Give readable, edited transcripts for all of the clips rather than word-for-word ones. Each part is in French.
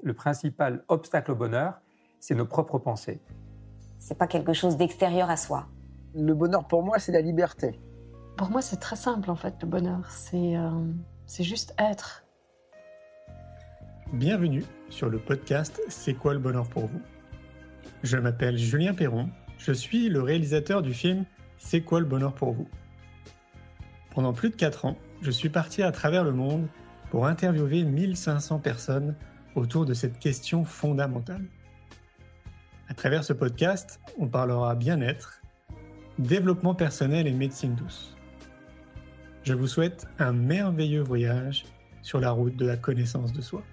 le principal obstacle au bonheur, c'est nos propres pensées. C'est pas quelque chose d'extérieur à soi. Le bonheur pour moi, c'est la liberté. Pour moi, c'est très simple en fait, le bonheur. C'est juste être. Bienvenue sur le podcast C'est quoi le bonheur pour vous ? Je m'appelle Julien Perron, je suis le réalisateur du film C'est quoi le bonheur pour vous ? Pendant plus de 4 ans, je suis parti à travers le monde pour interviewer 1500 personnes autour de cette question fondamentale. À travers ce podcast, on parlera bien-être, développement personnel et médecine douce. Je vous souhaite un merveilleux voyage sur la route de la connaissance de soi.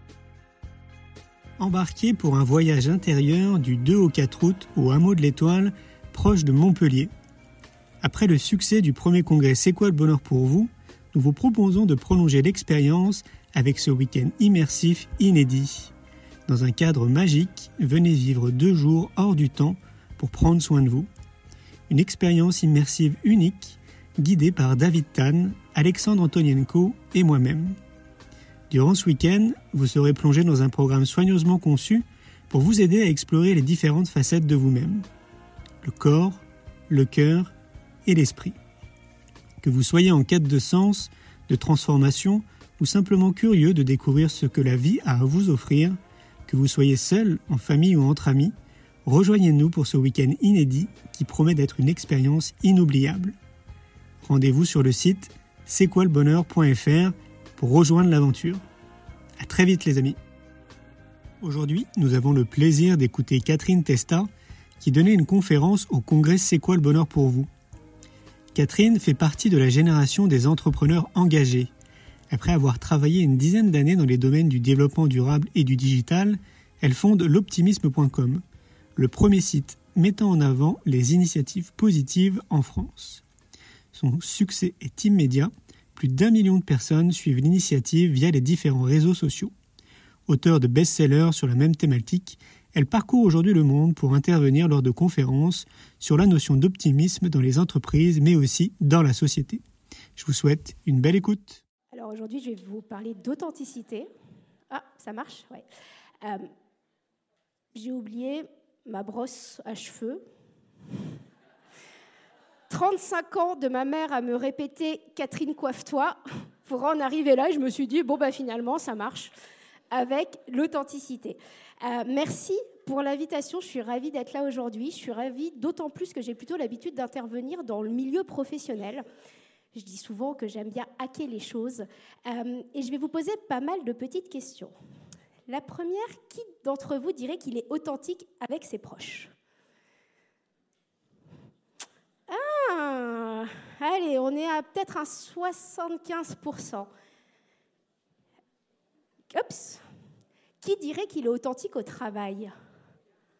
Embarquez pour un voyage intérieur du 2 au 4 août au hameau de l'Étoile, proche de Montpellier. Après le succès du premier congrès C'est quoi le bonheur pour vous, nous vous proposons de prolonger l'expérience avec ce week-end immersif inédit. Dans un cadre magique, venez vivre 2 jours hors du temps pour prendre soin de vous. Une expérience immersive unique, guidée par David Tan, Alexandre Antonienko et moi-même. Durant ce week-end, vous serez plongé dans un programme soigneusement conçu pour vous aider à explorer les différentes facettes de vous-même. Le corps, le cœur et l'esprit. Que vous soyez en quête de sens, de transformation ou simplement curieux de découvrir ce que la vie a à vous offrir, que vous soyez seul, en famille ou entre amis, rejoignez-nous pour ce week-end inédit qui promet d'être une expérience inoubliable. Rendez-vous sur le site c'estquoilebonheur.fr pour rejoindre l'aventure. À très vite les amis. Aujourd'hui, nous avons le plaisir d'écouter Catherine Testa qui donnait une conférence au congrès C'est quoi le bonheur pour vous ? Catherine fait partie de la génération des entrepreneurs engagés. Après avoir travaillé une dizaine d'années dans les domaines du développement durable et du digital, elle fonde l'optimisme.com, le premier site mettant en avant les initiatives positives en France. Son succès est immédiat, plus d'1 million de personnes suivent l'initiative via les différents réseaux sociaux. Auteure de best-sellers sur la même thématique, elle parcourt aujourd'hui le monde pour intervenir lors de conférences sur la notion d'optimisme dans les entreprises, mais aussi dans la société. Je vous souhaite une belle écoute. Alors aujourd'hui, je vais vous parler d'authenticité. Ah, ça marche ? Ouais. J'ai oublié ma brosse à cheveux. 35 ans de ma mère à me répéter « Catherine, coiffe-toi » pour en arriver là. Je me suis dit, finalement, ça marche avec l'authenticité. Merci pour l'invitation. Je suis ravie d'être là aujourd'hui. Je suis ravie d'autant plus que j'ai plutôt l'habitude d'intervenir dans le milieu professionnel. Je dis souvent que j'aime bien hacker les choses. Et je vais vous poser pas mal de petites questions. La première, qui d'entre vous dirait qu'il est authentique avec ses proches ? Ah, allez, on est à peut-être un 75%. Oups. Qui dirait qu'il est authentique au travail ? Oh !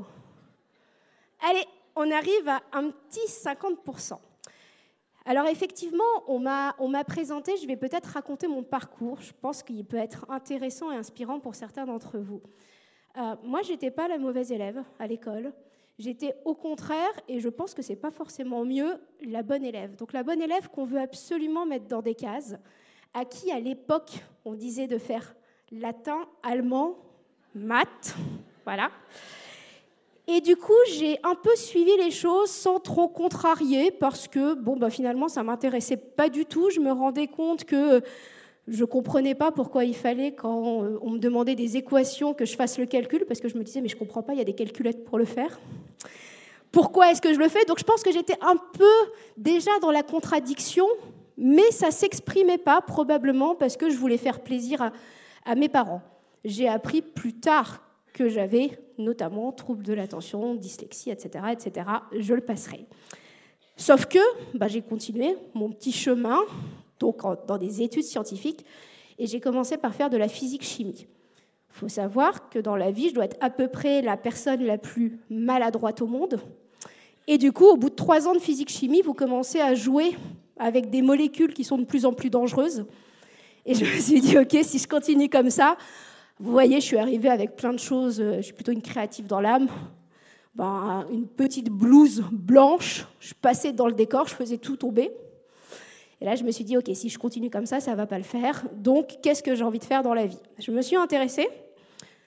Allez, on arrive à un petit 50%. Alors effectivement, on m'a présenté, je vais peut-être raconter mon parcours. Je pense qu'il peut être intéressant et inspirant pour certains d'entre vous. Moi, je n'étais pas la mauvaise élève à l'école. J'étais au contraire, et je pense que ce n'est pas forcément mieux, la bonne élève. Donc la bonne élève qu'on veut absolument mettre dans des cases, à qui à l'époque on disait de faire latin, allemand, maths, voilà. Et du coup, j'ai un peu suivi les choses sans trop contrarier parce que, finalement, ça ne m'intéressait pas du tout. Je me rendais compte que je ne comprenais pas pourquoi il fallait, quand on me demandait des équations, que je fasse le calcul, parce que je me disais, mais je ne comprends pas, il y a des calculettes pour le faire. Pourquoi est-ce que je le fais ? Donc, je pense que j'étais un peu déjà dans la contradiction, mais ça ne s'exprimait pas, probablement, parce que je voulais faire plaisir à mes parents. J'ai appris plus tard que j'avais notamment troubles de l'attention, dyslexie, etc., etc. Je le passerai. Sauf que j'ai continué mon petit chemin donc dans des études scientifiques et j'ai commencé par faire de la physique-chimie. Il faut savoir que dans la vie, je dois être à peu près la personne la plus maladroite au monde. Et du coup, au bout de 3 ans de physique-chimie, vous commencez à jouer avec des molécules qui sont de plus en plus dangereuses. Et je me suis dit, OK, si je continue comme ça, vous voyez, je suis arrivée avec plein de choses. Je suis plutôt une créative dans l'âme. Une petite blouse blanche. Je passais dans le décor, je faisais tout tomber. Et là, je me suis dit, OK, si je continue comme ça ne va pas le faire. Donc, qu'est-ce que j'ai envie de faire dans la vie ? Je me suis intéressée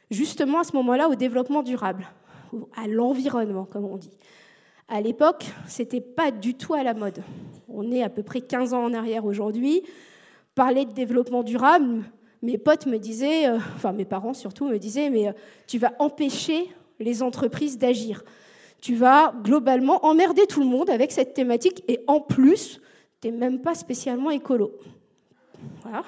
justement à ce moment-là au développement durable, ou à l'environnement, comme on dit. À l'époque, ce n'était pas du tout à la mode. On est à peu près 15 ans en arrière aujourd'hui. Parler de développement durable, mes potes me disaient, enfin mes parents surtout me disaient, mais tu vas empêcher les entreprises d'agir. Tu vas globalement emmerder tout le monde avec cette thématique et en plus, tu n'es même pas spécialement écolo. Voilà.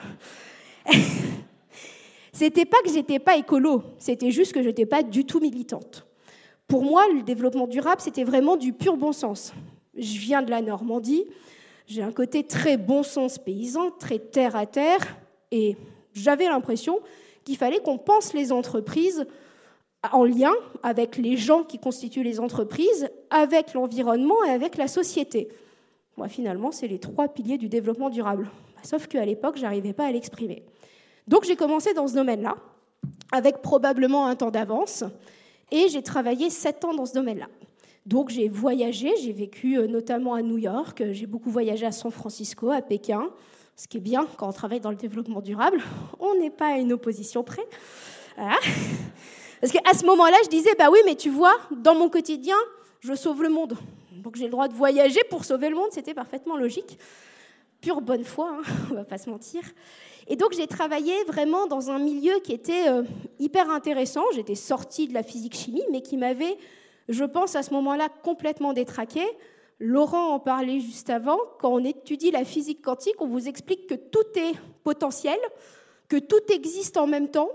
C'était pas que j'étais pas écolo, c'était juste que je n'étais pas du tout militante. Pour moi, le développement durable, c'était vraiment du pur bon sens. Je viens de la Normandie, j'ai un côté très bon sens paysan, très terre à terre, et j'avais l'impression qu'il fallait qu'on pense les entreprises en lien avec les gens qui constituent les entreprises, avec l'environnement et avec la société. Moi, finalement, c'est les 3 piliers du développement durable. Sauf qu'à l'époque, je n'arrivais pas à l'exprimer. Donc, j'ai commencé dans ce domaine-là, avec probablement un temps d'avance, et j'ai travaillé 7 ans dans ce domaine-là. Donc, j'ai voyagé, j'ai vécu notamment à New York, j'ai beaucoup voyagé à San Francisco, à Pékin, ce qui est bien quand on travaille dans le développement durable, on n'est pas à une opposition près. Voilà. Parce qu'à ce moment-là, je disais, bah oui, mais tu vois, dans mon quotidien, je sauve le monde. Donc j'ai le droit de voyager pour sauver le monde, c'était parfaitement logique. Pure bonne foi, hein, on ne va pas se mentir. Et donc j'ai travaillé vraiment dans un milieu qui était hyper intéressant. J'étais sortie de la physique-chimie, mais qui m'avait, je pense, à ce moment-là, complètement détraquée. Laurent en parlait juste avant. Quand on étudie la physique quantique, on vous explique que tout est potentiel, que tout existe en même temps,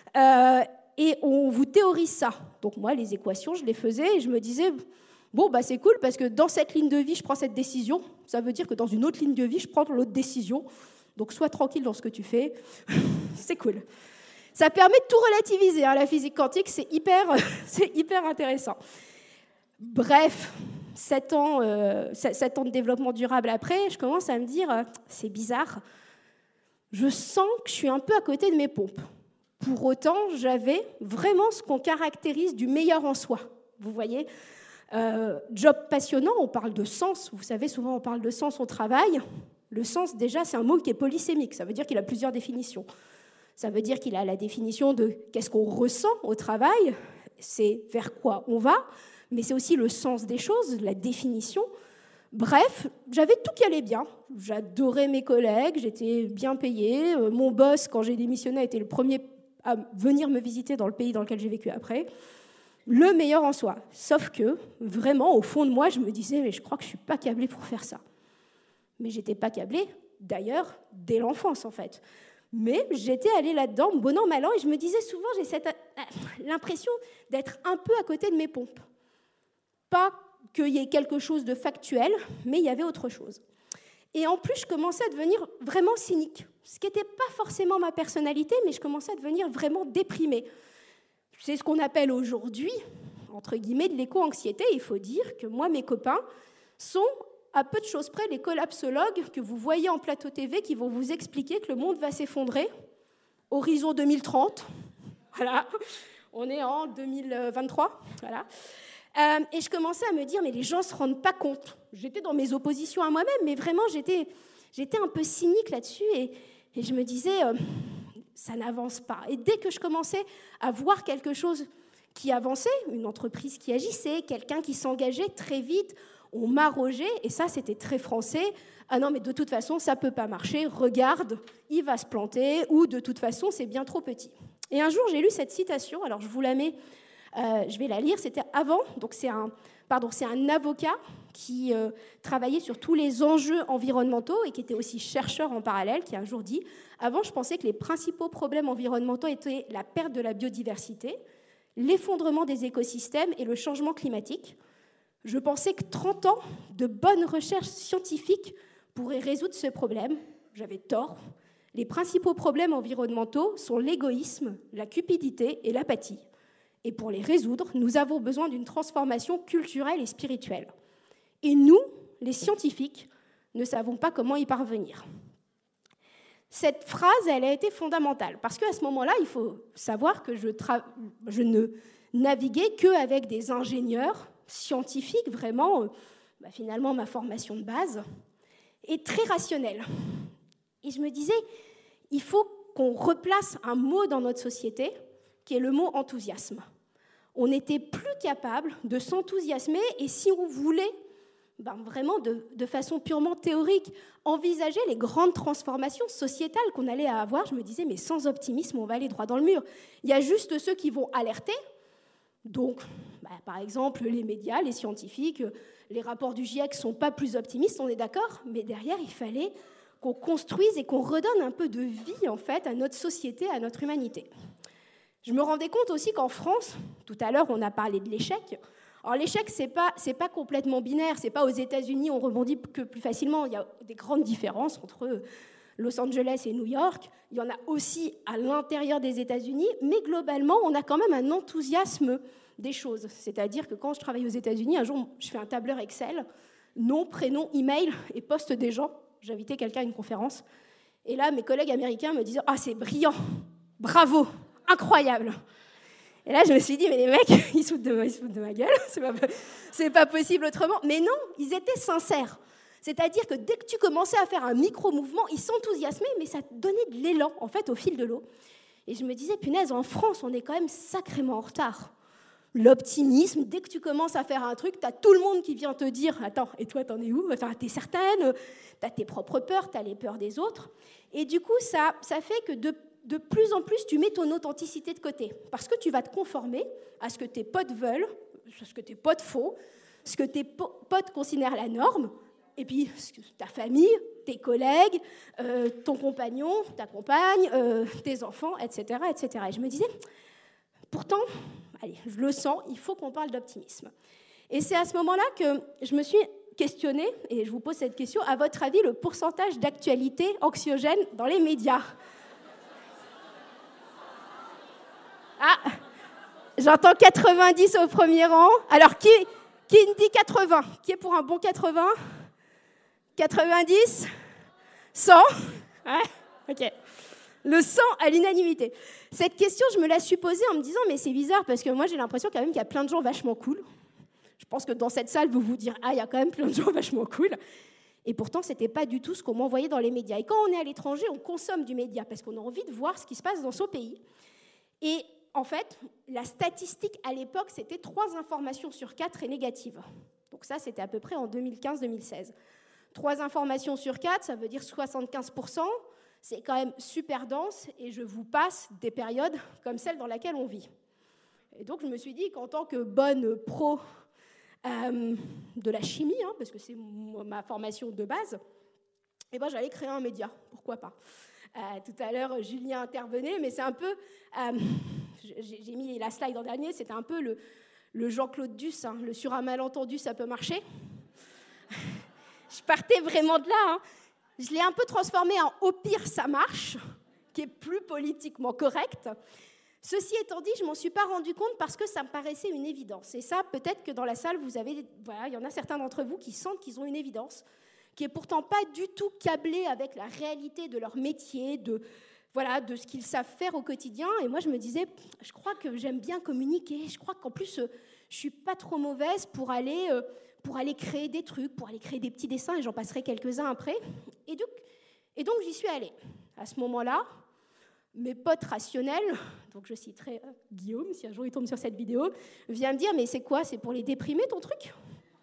et on vous théorise ça. Donc moi, les équations, je les faisais et je me disais, bon, bah, c'est cool parce que dans cette ligne de vie, je prends cette décision. Ça veut dire que dans une autre ligne de vie, je prends l'autre décision. Donc sois tranquille dans ce que tu fais. C'est cool. Ça permet de tout relativiser, hein, la physique quantique, c'est hyper intéressant. Bref, 7 ans de développement durable après, je commence à me dire, c'est bizarre, je sens que je suis un peu à côté de mes pompes. Pour autant, j'avais vraiment ce qu'on caractérise du meilleur en soi. Vous voyez, job passionnant, on parle de sens. Vous savez, souvent on parle de sens au travail. Le sens, déjà, c'est un mot qui est polysémique. Ça veut dire qu'il a plusieurs définitions. Ça veut dire qu'il a la définition de qu'est-ce qu'on ressent au travail, c'est vers quoi on va, mais c'est aussi le sens des choses, la définition. Bref, j'avais tout qui allait bien. J'adorais mes collègues, j'étais bien payée. Mon boss, quand j'ai démissionné, a été le premier à venir me visiter dans le pays dans lequel j'ai vécu après. Le meilleur en soi. Sauf que, vraiment, au fond de moi, je me disais, mais je crois que je ne suis pas câblée pour faire ça. Mais je n'étais pas câblée, d'ailleurs, dès l'enfance, en fait. Mais j'étais allée là-dedans, bon an, mal an, et je me disais souvent, j'ai l'impression d'être un peu à côté de mes pompes. Pas qu'il y ait quelque chose de factuel, mais il y avait autre chose. Et en plus, je commençais à devenir vraiment cynique, ce qui n'était pas forcément ma personnalité, mais je commençais à devenir vraiment déprimée. C'est ce qu'on appelle aujourd'hui, entre guillemets, de l'éco-anxiété. Il faut dire que moi, mes copains sont, à peu de choses près, les collapsologues que vous voyez en plateau TV qui vont vous expliquer que le monde va s'effondrer, horizon 2030. Voilà, on est en 2023, voilà. Et je commençais à me dire, mais les gens ne se rendent pas compte. J'étais dans mes oppositions à moi-même, mais vraiment, j'étais un peu cynique là-dessus. Et je me disais, ça n'avance pas. Et dès que je commençais à voir quelque chose qui avançait, une entreprise qui agissait, quelqu'un qui s'engageait très vite, on m'arrogeait. Et ça, c'était très français. Ah non, mais de toute façon, ça ne peut pas marcher. Regarde, il va se planter. Ou de toute façon, c'est bien trop petit. Et un jour, j'ai lu cette citation. Alors, je vous la mets... je vais la lire, c'était avant, donc c'est un avocat qui travaillait sur tous les enjeux environnementaux et qui était aussi chercheur en parallèle, qui a un jour dit « Avant, je pensais que les principaux problèmes environnementaux étaient la perte de la biodiversité, l'effondrement des écosystèmes et le changement climatique. Je pensais que 30 ans de bonnes recherches scientifiques pourraient résoudre ce problème. J'avais tort. Les principaux problèmes environnementaux sont l'égoïsme, la cupidité et l'apathie. Et pour les résoudre, nous avons besoin d'une transformation culturelle et spirituelle. Et nous, les scientifiques, ne savons pas comment y parvenir. » Cette phrase, elle a été fondamentale, parce qu'à ce moment-là, il faut savoir que je ne naviguais qu'avec des ingénieurs scientifiques, vraiment, finalement, ma formation de base, et très rationnelle. Et je me disais, il faut qu'on replace un mot dans notre société qui est le mot enthousiasme. On n'était plus capable de s'enthousiasmer et si on voulait vraiment de façon purement théorique envisager les grandes transformations sociétales qu'on allait avoir, je me disais mais sans optimisme on va aller droit dans le mur. Il y a juste ceux qui vont alerter, donc par exemple les médias, les scientifiques, les rapports du GIEC ne sont pas plus optimistes, on est d'accord, mais derrière il fallait qu'on construise et qu'on redonne un peu de vie en fait à notre société, à notre humanité. Je me rendais compte aussi qu'en France, tout à l'heure on a parlé de l'échec. Alors l'échec, c'est pas complètement binaire, c'est pas aux États-Unis on rebondit que plus facilement. Il y a des grandes différences entre Los Angeles et New York. Il y en a aussi à l'intérieur des États-Unis, mais globalement, on a quand même un enthousiasme des choses. C'est-à-dire que quand je travaille aux États-Unis, un jour, je fais un tableur Excel, nom, prénom, email et poste des gens. J'invitais quelqu'un à une conférence. Et là, mes collègues américains me disaient « Ah, c'est brillant, bravo, incroyable !» Et là, je me suis dit, mais les mecs, ils se foutent de ma gueule, c'est pas possible autrement. Mais non, ils étaient sincères. C'est-à-dire que dès que tu commençais à faire un micro-mouvement, ils s'enthousiasmaient, mais ça te donnait de l'élan, en fait, au fil de l'eau. Et je me disais, punaise, en France, on est quand même sacrément en retard. L'optimisme, dès que tu commences à faire un truc, tu as tout le monde qui vient te dire, attends, et toi, t'en es où ? Enfin, t'es certaine, t'as tes propres peurs, t'as les peurs des autres. Et du coup, ça fait que de plus en plus, tu mets ton authenticité de côté. Parce que tu vas te conformer à ce que tes potes veulent, à ce que tes potes font, ce que tes potes considèrent la norme, et puis ta famille, tes collègues, ton compagnon, ta compagne, tes enfants, etc., etc. Et je me disais, pourtant, allez, je le sens, il faut qu'on parle d'optimisme. Et c'est à ce moment-là que je me suis questionnée, et je vous pose cette question, à votre avis, le pourcentage d'actualité anxiogène dans les médias ? Ah, j'entends 90 au premier rang. Alors, qui me dit 80 ? Qui est pour un bon 80 ? 90 ? 100 ? Ouais, ok. Le 100 à l'unanimité. Cette question, je me la suis posée en me disant, mais c'est bizarre, parce que moi, j'ai l'impression quand même qu'il y a plein de gens vachement cool. Je pense que dans cette salle, vous vous direz, ah, il y a quand même plein de gens vachement cool. Et pourtant, ce n'était pas du tout ce qu'on m'envoyait dans les médias. Et quand on est à l'étranger, on consomme du média, parce qu'on a envie de voir ce qui se passe dans son pays. Et en fait, la statistique à l'époque, c'était 3 informations sur 4 est négative. Donc ça, c'était à peu près en 2015-2016. 3 informations sur 4, ça veut dire 75%. C'est quand même super dense et je vous passe des périodes comme celle dans laquelle on vit. Et donc, je me suis dit qu'en tant que bonne pro de la chimie, parce que c'est ma formation de base, eh ben, j'allais créer un média. Pourquoi pas ? Tout à l'heure, Julien intervenait, mais c'est un peu... j'ai mis la slide en dernier, c'était un peu le Jean-Claude Duss, le sur un malentendu, ça peut marcher. Je partais vraiment de là. Je l'ai un peu transformé en au pire, ça marche, qui est plus politiquement correct. Ceci étant dit, je ne m'en suis pas rendu compte parce que ça me paraissait une évidence. Et ça, peut-être que dans la salle, il y en a certains d'entre vous qui sentent qu'ils ont une évidence, qui n'est pourtant pas du tout câblée avec la réalité de leur métier, de ce qu'ils savent faire au quotidien. Et moi, je me disais, je crois que j'aime bien communiquer. Je crois qu'en plus, je ne suis pas trop mauvaise pour aller créer des trucs, pour aller créer des petits dessins, et j'en passerai quelques-uns après. Et donc, j'y suis allée. À ce moment-là, mes potes rationnels, donc je citerai Guillaume, si un jour il tombe sur cette vidéo, vient me dire, mais c'est quoi ? C'est pour les déprimer, ton truc ?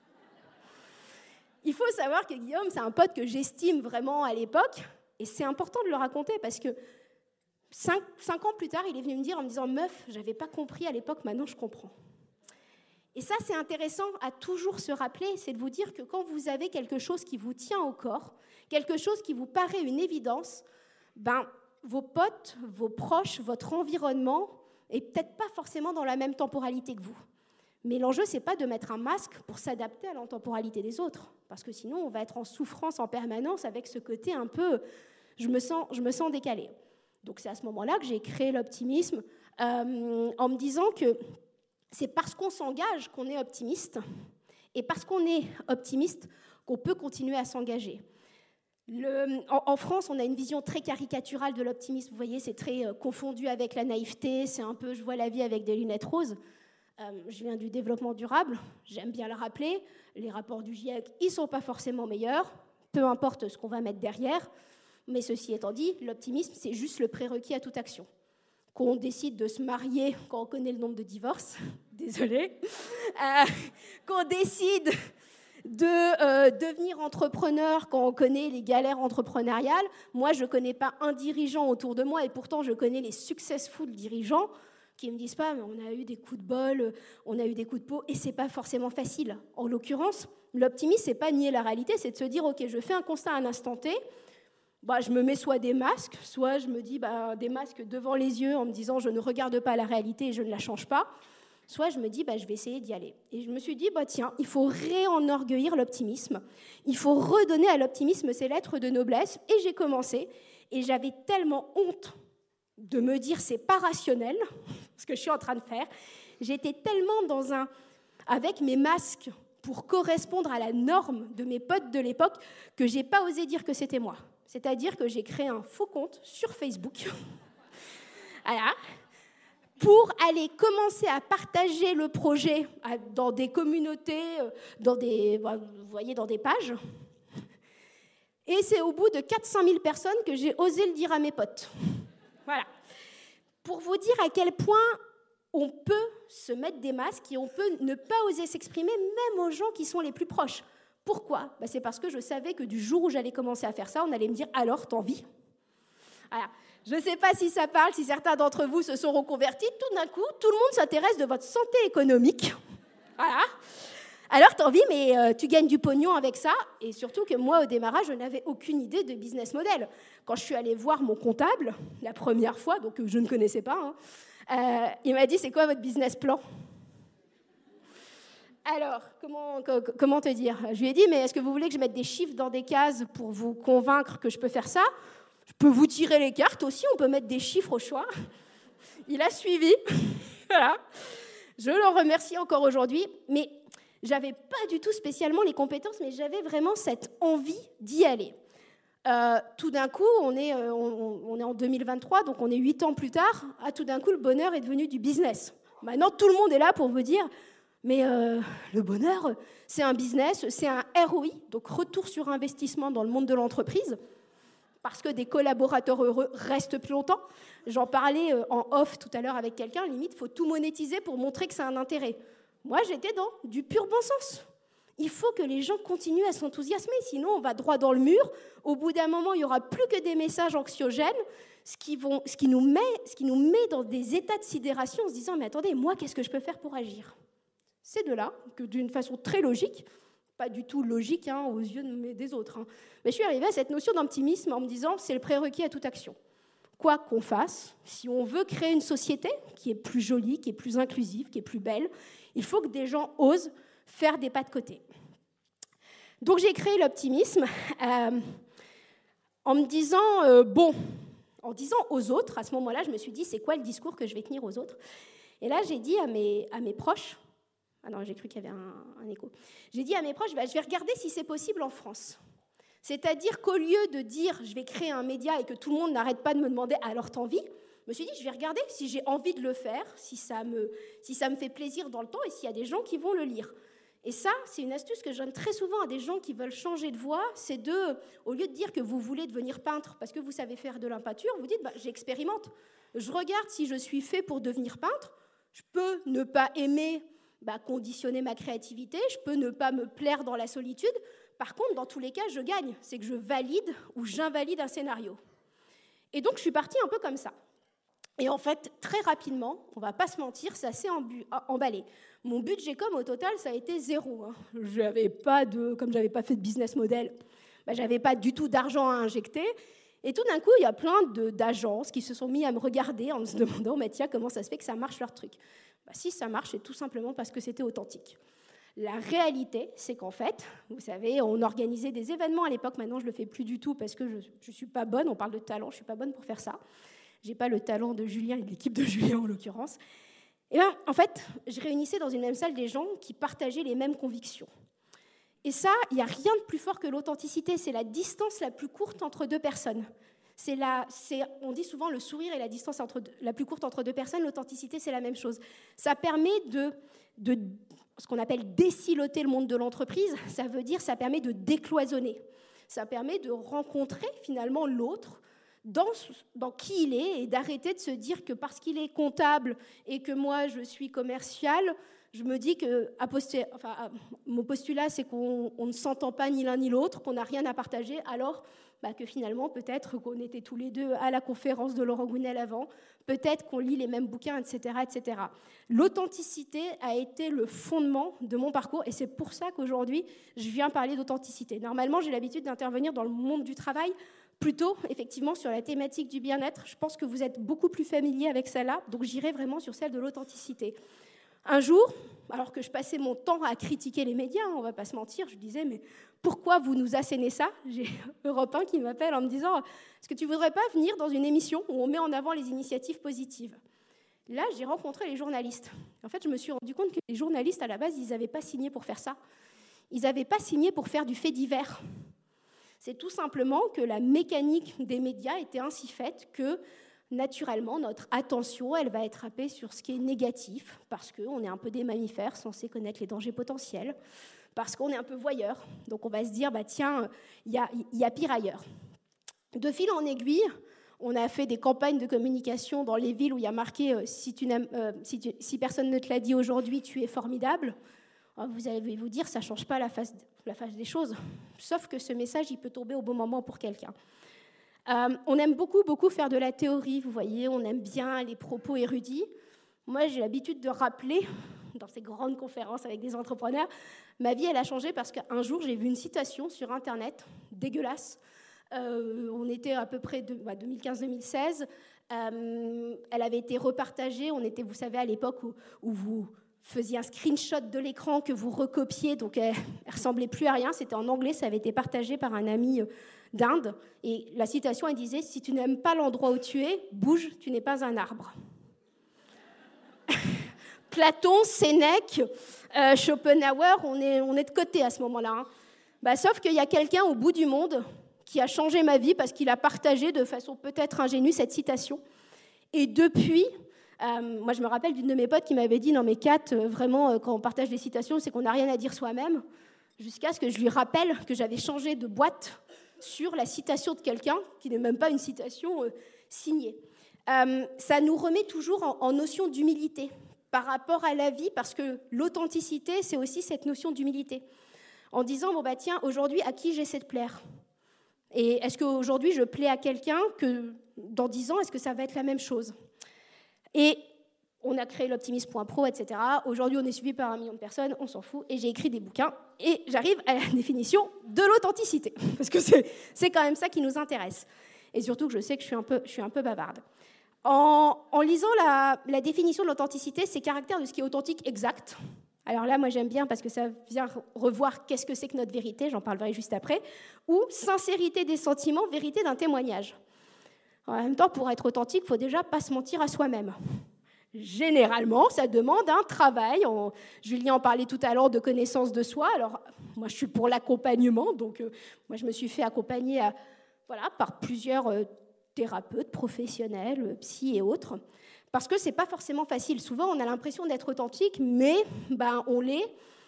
Il faut savoir que Guillaume, c'est un pote que j'estime vraiment à l'époque, et c'est important de le raconter, parce que 5 ans plus tard, il est venu me dire en me disant « Meuf, j'avais pas compris à l'époque, maintenant je comprends ». Et ça, c'est intéressant à toujours se rappeler, c'est de vous dire que quand vous avez quelque chose qui vous tient au corps, quelque chose qui vous paraît une évidence, vos potes, vos proches, votre environnement est peut-être pas forcément dans la même temporalité que vous. Mais l'enjeu, c'est pas de mettre un masque pour s'adapter à la temporalité des autres, parce que sinon, on va être en souffrance en permanence avec ce côté un peu « je me sens décalée ». Donc c'est à ce moment-là que j'ai créé l'optimisme en me disant que c'est parce qu'on s'engage qu'on est optimiste, et parce qu'on est optimiste qu'on peut continuer à s'engager. En France, on a une vision très caricaturale de l'optimisme. Vous voyez, c'est très confondu avec la naïveté, c'est un peu « je vois la vie avec des lunettes roses ». Je viens du développement durable, j'aime bien le rappeler. Les rapports du GIEC, ils ne sont pas forcément meilleurs, peu importe ce qu'on va mettre derrière. Mais ceci étant dit, l'optimisme, c'est juste le prérequis à toute action. qu'on décide de se marier quand on connaît le nombre de divorces, désolée, qu'on décide de devenir entrepreneur quand on connaît les galères entrepreneuriales. Moi, je ne connais pas un dirigeant autour de moi, et pourtant, je connais les successful dirigeants qui ne me disent pas, mais on a eu des coups de bol, on a eu des coups de peau, et ce n'est pas forcément facile. En l'occurrence, l'optimisme, ce n'est pas nier la réalité, c'est de se dire, ok, je fais un constat à un instant T, je me mets soit des masques, soit je me dis des masques devant les yeux en me disant, je ne regarde pas la réalité et je ne la change pas, soit je me dis, je vais essayer d'y aller. Et je me suis dit, tiens, il faut réenorgueillir l'optimisme, il faut redonner à l'optimisme ses lettres de noblesse, et j'ai commencé, et j'avais tellement honte de me dire, c'est pas rationnel, ce que je suis en train de faire, j'étais tellement avec mes masques pour correspondre à la norme de mes potes de l'époque, que je n'ai pas osé dire que c'était moi. C'est-à-dire que j'ai créé un faux compte sur Facebook, voilà, pour aller commencer à partager le projet dans des communautés, dans des pages. Et c'est au bout de 400 000 personnes que j'ai osé le dire à mes potes. Voilà. Pour vous dire à quel point on peut se mettre des masques et on peut ne pas oser s'exprimer, même aux gens qui sont les plus proches. Pourquoi ? C'est parce que je savais que du jour où j'allais commencer à faire ça, on allait me dire « alors, t'en vis ?» Voilà. Je ne sais pas si ça parle, si certains d'entre vous se sont reconvertis. Tout d'un coup, tout le monde s'intéresse de votre santé économique. Voilà. Alors, t'en vis, mais tu gagnes du pognon avec ça. Et surtout que moi, au démarrage, je n'avais aucune idée de business model. Quand je suis allée voir mon comptable, la première fois, donc je ne connaissais pas, il m'a dit « c'est quoi votre business plan ?» Alors, comment te dire ? Je lui ai dit, mais est-ce que vous voulez que je mette des chiffres dans des cases pour vous convaincre que je peux faire ça ? Je peux vous tirer les cartes aussi, on peut mettre des chiffres au choix. Il a suivi. Voilà. Je le remercie encore aujourd'hui, mais je n'avais pas du tout spécialement les compétences, mais j'avais vraiment cette envie d'y aller. Tout d'un coup, on est en 2023, donc on est 8 ans plus tard, tout d'un coup, le bonheur est devenu du business. Maintenant, tout le monde est là pour vous dire... Mais le bonheur, c'est un business, c'est un ROI, donc retour sur investissement dans le monde de l'entreprise, parce que des collaborateurs heureux restent plus longtemps. J'en parlais en off tout à l'heure avec quelqu'un, limite, il faut tout monétiser pour montrer que c'est un intérêt. Moi, j'étais dans du pur bon sens. Il faut que les gens continuent à s'enthousiasmer, sinon on va droit dans le mur. Au bout d'un moment, il n'y aura plus que des messages anxiogènes, ce qui nous met dans des états de sidération en se disant « mais attendez, moi, qu'est-ce que je peux faire pour agir ?» C'est de là que, d'une façon très logique, pas du tout logique aux yeux des autres, mais je suis arrivée à cette notion d'optimisme en me disant c'est le prérequis à toute action. Quoi qu'on fasse, si on veut créer une société qui est plus jolie, qui est plus inclusive, qui est plus belle, il faut que des gens osent faire des pas de côté. Donc j'ai créé l'optimisme en me disant, en disant aux autres, à ce moment-là, je me suis dit c'est quoi le discours que je vais tenir aux autres ? Et là, j'ai dit à mes proches, ah non, j'ai cru qu'il y avait un écho. J'ai dit à mes proches, je vais regarder si c'est possible en France. C'est-à-dire qu'au lieu de dire, je vais créer un média et que tout le monde n'arrête pas de me demander, alors t'as envie ? Je me suis dit, je vais regarder si j'ai envie de le faire, si ça me fait plaisir dans le temps et s'il y a des gens qui vont le lire. Et ça, c'est une astuce que je donne très souvent à des gens qui veulent changer de voie, c'est au lieu de dire que vous voulez devenir peintre parce que vous savez faire de la peinture, vous dites, j'expérimente. Je regarde si je suis fait pour devenir peintre, je peux ne pas aimer conditionner ma créativité, je peux ne pas me plaire dans la solitude. Par contre, dans tous les cas, je gagne. C'est que je valide ou j'invalide un scénario. Et donc, je suis partie un peu comme ça. Et en fait, très rapidement, on ne va pas se mentir, ça s'est emballé. Mon budget com, au total, ça a été 0. Comme je n'avais pas fait de business model, je n'avais pas du tout d'argent à injecter. Et tout d'un coup, il y a plein d'agences qui se sont mis à me regarder en se demandant tiens, comment ça se fait que ça marche leur truc ? Si ça marche, c'est tout simplement parce que c'était authentique. La réalité, c'est qu'en fait, vous savez, on organisait des événements à l'époque. Maintenant, je ne le fais plus du tout parce que je ne suis pas bonne. On parle de talent, je ne suis pas bonne pour faire ça. Je n'ai pas le talent de Julien et de l'équipe de Julien, en l'occurrence. Et en fait, je réunissais dans une même salle des gens qui partageaient les mêmes convictions. Et ça, il n'y a rien de plus fort que l'authenticité. C'est la distance la plus courte entre deux personnes. On dit souvent le sourire et la distance la plus courte entre deux personnes. L'authenticité, c'est la même chose. Ça permet de ce qu'on appelle désiloter le monde de l'entreprise. Ça veut dire ça permet de décloisonner. Ça permet de rencontrer finalement l'autre dans qui il est et d'arrêter de se dire que parce qu'il est comptable et que moi je suis commercial, je me dis que mon postulat c'est qu'on ne s'entend pas ni l'un ni l'autre, qu'on n'a rien à partager, alors que finalement peut-être qu'on était tous les deux à la conférence de Laurent Gounel avant, peut-être qu'on lit les mêmes bouquins, etc., etc. L'authenticité a été le fondement de mon parcours et c'est pour ça qu'aujourd'hui je viens parler d'authenticité. Normalement j'ai l'habitude d'intervenir dans le monde du travail, plutôt, effectivement, sur la thématique du bien-être. Je pense que vous êtes beaucoup plus familier avec celle-là, donc j'irai vraiment sur celle de l'authenticité. Un jour, alors que je passais mon temps à critiquer les médias, on ne va pas se mentir, je disais, mais pourquoi vous nous assénez ça ? J'ai Europe 1 qui m'appelle en me disant, est-ce que tu ne voudrais pas venir dans une émission où on met en avant les initiatives positives ? Là, j'ai rencontré les journalistes. En fait, je me suis rendu compte que les journalistes, à la base, ils n'avaient pas signé pour faire ça. Ils n'avaient pas signé pour faire du fait divers. C'est tout simplement que la mécanique des médias était ainsi faite que, naturellement, notre attention, elle va être happée sur ce qui est négatif, parce qu'on est un peu des mammifères censés connaître les dangers potentiels, parce qu'on est un peu voyeurs. Donc on va se dire, tiens, il y a pire ailleurs. De fil en aiguille, on a fait des campagnes de communication dans les villes où il y a marqué si personne ne te l'a dit aujourd'hui, tu es formidable. Vous allez vous dire, ça ne change pas la face des choses, sauf que ce message, il peut tomber au bon moment pour quelqu'un. On aime beaucoup faire de la théorie, vous voyez, on aime bien les propos érudits. Moi, j'ai l'habitude de rappeler, dans ces grandes conférences avec des entrepreneurs, ma vie, elle a changé parce qu'un jour, j'ai vu une citation sur Internet, dégueulasse. On était à peu près 2015-2016. Elle avait été repartagée. On était, vous savez, à l'époque où vous faisiez un screenshot de l'écran que vous recopiez, donc elle ne ressemblait plus à rien. C'était en anglais, ça avait été partagé par un ami d'Inde. Et la citation, elle disait « Si tu n'aimes pas l'endroit où tu es, bouge, tu n'es pas un arbre. » Platon, Sénèque, Schopenhauer, on est de côté à ce moment-là. Sauf qu'il y a quelqu'un au bout du monde qui a changé ma vie parce qu'il a partagé de façon peut-être ingénue cette citation. Et depuis, moi je me rappelle d'une de mes potes qui m'avait dit « Non mais Kat, vraiment, quand on partage des citations, c'est qu'on n'a rien à dire soi-même », jusqu'à ce que je lui rappelle que j'avais changé de boîte sur la citation de quelqu'un, qui n'est même pas une citation signée. Ça nous remet toujours en notion d'humilité par rapport à la vie, parce que l'authenticité, c'est aussi cette notion d'humilité. En disant, tiens, aujourd'hui, à qui j'essaie de plaire ? Et est-ce qu'aujourd'hui, je plais à quelqu'un que dans 10 ans, est-ce que ça va être la même chose ? Et on a créé l'optimisme.pro, etc. Aujourd'hui, on est suivi par 1 million de personnes, on s'en fout, et j'ai écrit des bouquins, et j'arrive à la définition de l'authenticité, parce que c'est quand même ça qui nous intéresse. Et surtout que je sais que je suis un peu bavarde. En lisant la définition de l'authenticité, c'est caractère de ce qui est authentique exact. Alors là, moi, j'aime bien parce que ça vient revoir qu'est-ce que c'est que notre vérité, j'en parlerai juste après, ou sincérité des sentiments, vérité d'un témoignage. En même temps, pour être authentique, il ne faut déjà pas se mentir à soi-même. Généralement, ça demande un travail. Julien en parlait tout à l'heure de connaissance de soi. Alors, moi, je suis pour l'accompagnement, donc moi, je me suis fait accompagner par plusieurs thérapeutes professionnels, psy et autres, parce que c'est pas forcément facile. Souvent, on a l'impression d'être authentique, mais on l'est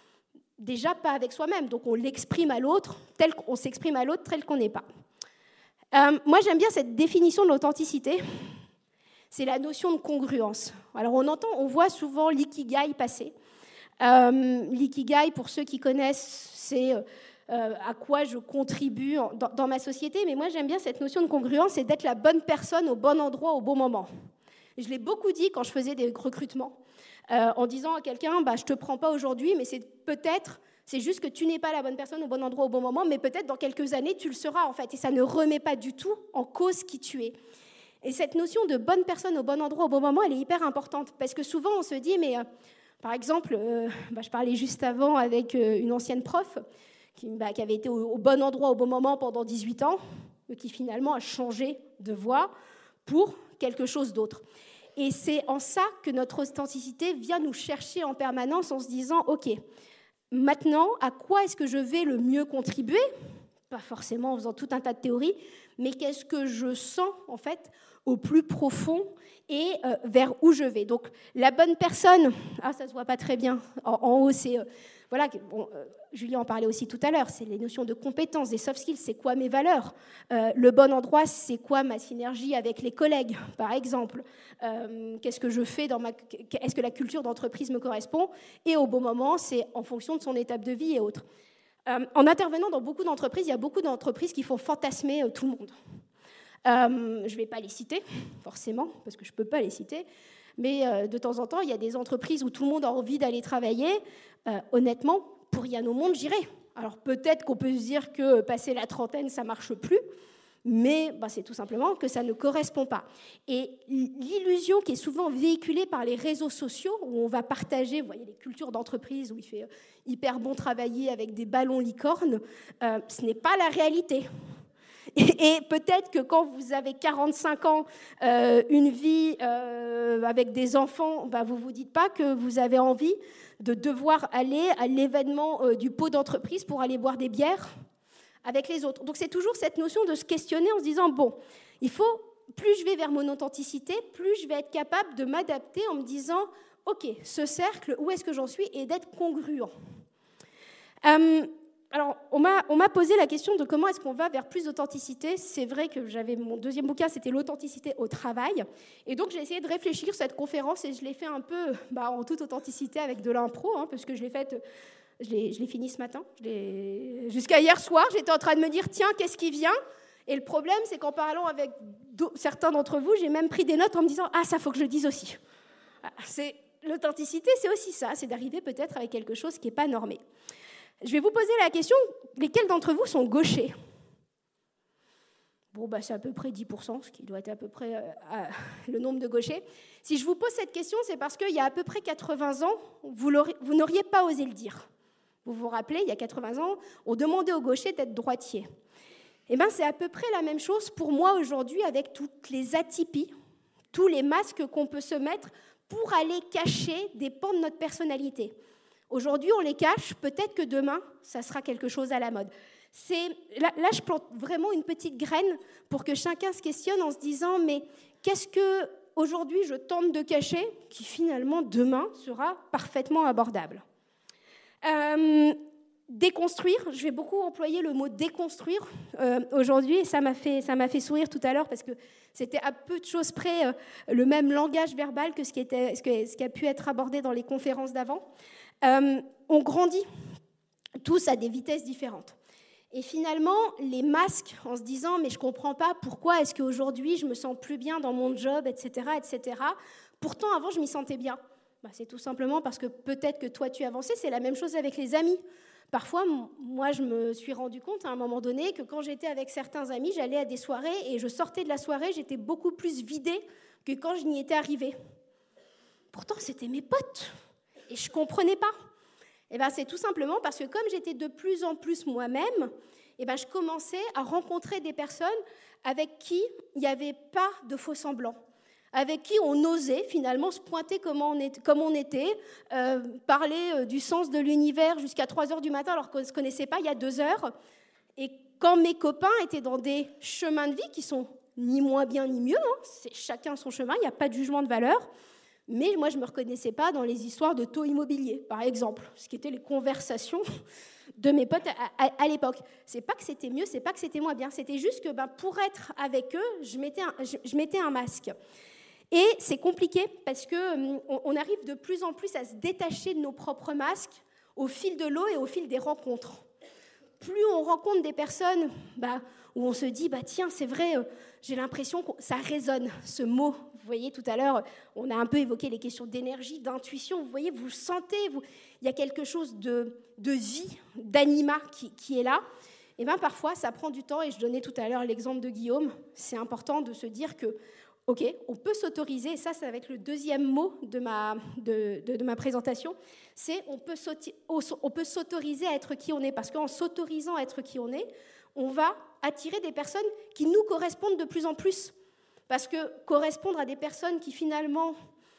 déjà pas avec soi-même. Donc, on l'exprime à l'autre, on s'exprime à l'autre tel qu'on n'est pas. Moi, j'aime bien cette définition de l'authenticité. C'est la notion de congruence. Alors, on voit souvent l'ikigai passer. L'ikigai, pour ceux qui connaissent, c'est à quoi je contribue dans ma société. Mais moi, j'aime bien cette notion de congruence, c'est d'être la bonne personne au bon endroit au bon moment. Je l'ai beaucoup dit quand je faisais des recrutements, en disant à quelqu'un, je ne te prends pas aujourd'hui, mais c'est juste que tu n'es pas la bonne personne au bon endroit au bon moment, mais peut-être dans quelques années, tu le seras en fait. Et ça ne remet pas du tout en cause qui tu es. Et cette notion de bonne personne au bon endroit au bon moment, elle est hyper importante. Parce que souvent, on se dit, mais par exemple, je parlais juste avant avec une ancienne prof qui avait été au bon endroit au bon moment pendant 18 ans, mais qui finalement a changé de voie pour quelque chose d'autre. Et c'est en ça que notre authenticité vient nous chercher en permanence en se disant, OK, maintenant, à quoi est-ce que je vais le mieux contribuer ? pas forcément en faisant tout un tas de théories, mais qu'est-ce que je sens, en fait, au plus profond et vers où je vais. Donc, la bonne personne, ça ne se voit pas très bien, en haut, c'est... voilà, bon, Julie en parlait aussi tout à l'heure, c'est les notions de compétences, des soft skills, c'est quoi mes valeurs. Le bon endroit, c'est quoi ma synergie avec les collègues, par exemple. Qu'est-ce que je fais est-ce que la culture d'entreprise me correspond? Et au bon moment, c'est en fonction de son étape de vie et autres. En intervenant dans beaucoup d'entreprises, il y a beaucoup d'entreprises qui font fantasmer tout le monde. Je ne vais pas les citer, forcément, parce que je ne peux pas les citer, mais de temps en temps, il y a des entreprises où tout le monde a envie d'aller travailler. Honnêtement, pour Yann au Monde, j'irai. Alors peut-être qu'on peut se dire que passer la trentaine, ça ne marche plus, mais c'est tout simplement que ça ne correspond pas. Et l'illusion qui est souvent véhiculée par les réseaux sociaux, où on va partager, vous voyez, les cultures d'entreprise, où il fait hyper bon travailler avec des ballons licornes, ce n'est pas la réalité. Et peut-être que quand vous avez 45 ans, une vie avec des enfants, vous ne vous dites pas que vous avez envie de devoir aller à l'événement du pot d'entreprise pour aller boire des bières avec les autres. Donc c'est toujours cette notion de se questionner en se disant, bon, plus je vais vers mon authenticité, plus je vais être capable de m'adapter en me disant, ok, ce cercle, où est-ce que j'en suis, et d'être congruent. Alors, on m'a posé la question de comment est-ce qu'on va vers plus d'authenticité. C'est vrai que mon deuxième bouquin, c'était l'authenticité au travail. Et donc, j'ai essayé de réfléchir cette conférence et je l'ai fait un peu en toute authenticité avec de l'impro, parce que je l'ai fini ce matin. Jusqu'à hier soir, j'étais en train de me dire, tiens, qu'est-ce qui vient? Et le problème, c'est qu'en parlant avec certains d'entre vous, j'ai même pris des notes en me disant, ça, faut que je le dise aussi. L'authenticité, c'est aussi ça, c'est d'arriver peut-être avec quelque chose qui n'est pas normé. Je vais vous poser la question, lesquels d'entre vous sont gauchers? Bon, c'est à peu près 10%, ce qui doit être à peu près le nombre de gauchers. Si je vous pose cette question, c'est parce qu'il y a à peu près 80 ans, vous n'auriez pas osé le dire. Vous vous rappelez, il y a 80 ans, on demandait aux gauchers d'être droitiers. Eh bien, c'est à peu près la même chose pour moi aujourd'hui avec toutes les atypies, tous les masques qu'on peut se mettre pour aller cacher des pans de notre personnalité. Aujourd'hui, on les cache, peut-être que demain, ça sera quelque chose à la mode. Là, je plante vraiment une petite graine pour que chacun se questionne en se disant, mais qu'est-ce que aujourd'hui je tente de cacher qui finalement demain sera parfaitement abordable. Déconstruire, je vais beaucoup employer le mot déconstruire aujourd'hui, et ça m'a fait sourire tout à l'heure parce que c'était à peu de choses près le même langage verbal que ce qui a pu être abordé dans les conférences d'avant. On grandit tous à des vitesses différentes. Et finalement, les masques, en se disant « mais je ne comprends pas pourquoi est-ce qu'aujourd'hui je me sens plus bien dans mon job, etc. etc. » Pourtant, avant, je m'y sentais bien. C'est tout simplement parce que peut-être que toi, tu avançais. C'est la même chose avec les amis. Parfois, moi, je me suis rendu compte à un moment donné que quand j'étais avec certains amis, j'allais à des soirées et je sortais de la soirée, j'étais beaucoup plus vidée que quand je n'y étais arrivée. Pourtant, c'était mes potes. Et je ne comprenais pas. C'est tout simplement parce que comme j'étais de plus en plus moi-même, je commençais à rencontrer des personnes avec qui il n'y avait pas de faux semblants, avec qui on osait finalement se pointer comme on était, parler du sens de l'univers jusqu'à 3h du matin alors qu'on ne se connaissait pas il y a 2 heures. Et quand mes copains étaient dans des chemins de vie qui sont ni moins bien ni mieux, c'est chacun son chemin, il n'y a pas de jugement de valeur. Mais moi, je ne me reconnaissais pas dans les histoires de taux immobiliers, par exemple, ce qui étaient les conversations de mes potes à l'époque. Ce n'est pas que c'était mieux, ce n'est pas que c'était moins bien, c'était juste que pour être avec eux, je mettais un masque. Et c'est compliqué parce qu'on arrive de plus en plus à se détacher de nos propres masques au fil de l'eau et au fil des rencontres. Plus on rencontre des personnes où on se dit tiens, c'est vrai, j'ai l'impression que ça résonne, ce mot. Vous voyez, tout à l'heure, on a un peu évoqué les questions d'énergie, d'intuition. Vous voyez, vous le sentez, il y a quelque chose de vie, d'anima qui est là. Et parfois, ça prend du temps. Et je donnais tout à l'heure l'exemple de Guillaume. C'est important de se dire que, OK, on peut s'autoriser, et ça va être le deuxième mot de ma présentation, c'est on peut s'autoriser à être qui on est. Parce qu'en s'autorisant à être qui on est, on va attirer des personnes qui nous correspondent de plus en plus. Parce que correspondre à des personnes qui finalement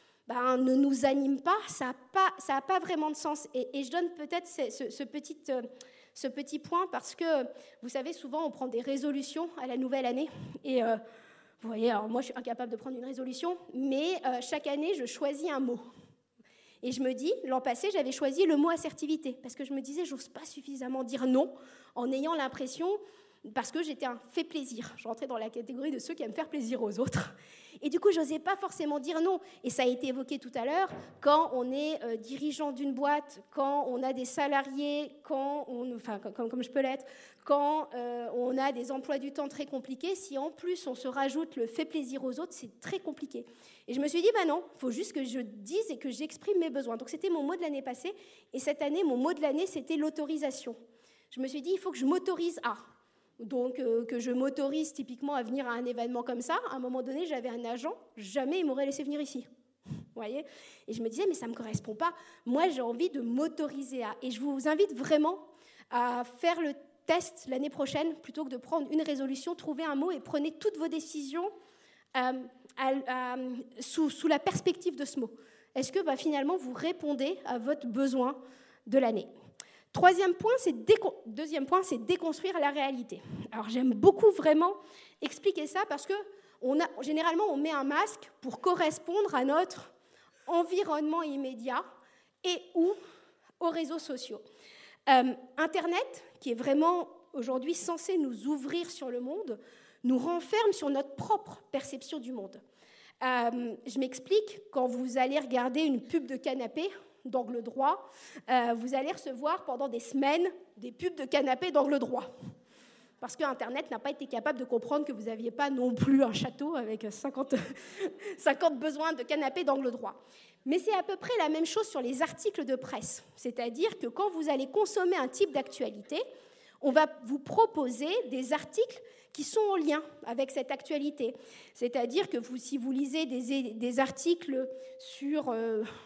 ne nous animent pas, ça n'a pas vraiment de sens. Et je donne peut-être ce petit point parce que, vous savez, souvent on prend des résolutions à la nouvelle année. Et vous voyez, alors moi je suis incapable de prendre une résolution, mais chaque année je choisis un mot. Et je me dis, l'an passé, j'avais choisi le mot assertivité, parce que je me disais, j'ose pas suffisamment dire non, en ayant l'impression, parce que j'étais un fait plaisir. Je rentrais dans la catégorie de ceux qui aiment faire plaisir aux autres. Et du coup, je n'osais pas forcément dire non. Et ça a été évoqué tout à l'heure, quand on est dirigeant d'une boîte, quand on a des salariés, comme je peux l'être, quand on a des emplois du temps très compliqués, si en plus on se rajoute le fait plaisir aux autres, c'est très compliqué. Et je me suis dit, non, il faut juste que je dise et que j'exprime mes besoins. Donc c'était mon mot de l'année passée. Et cette année, mon mot de l'année, c'était l'autorisation. Je me suis dit, il faut que je m'autorise à. Donc, que je m'autorise typiquement à venir à un événement comme ça. À un moment donné, j'avais un agent, jamais il m'aurait laissé venir ici. Vous voyez ? Et je me disais, mais ça ne me correspond pas. Moi, j'ai envie de m'autoriser à. Et je vous invite vraiment à faire le test l'année prochaine, plutôt que de prendre une résolution, trouvez un mot et prenez toutes vos décisions sous la perspective de ce mot. Est-ce que finalement, vous répondez à votre besoin de l'année ? Deuxième point, c'est déconstruire la réalité. Alors, j'aime beaucoup vraiment expliquer ça parce que généralement, on met un masque pour correspondre à notre environnement immédiat et ou aux réseaux sociaux. Internet, qui est vraiment aujourd'hui censé nous ouvrir sur le monde, nous renferme sur notre propre perception du monde. Je m'explique, quand vous allez regarder une pub de canapé, d'angle droit, vous allez recevoir pendant des semaines des pubs de canapé d'angle droit. Parce que Internet n'a pas été capable de comprendre que vous n'aviez pas non plus un château avec 50 besoins de canapé d'angle droit. Mais c'est à peu près la même chose sur les articles de presse. C'est-à-dire que quand vous allez consommer un type d'actualité, on va vous proposer des articles qui sont en lien avec cette actualité. C'est-à-dire que si vous lisez des articles sur,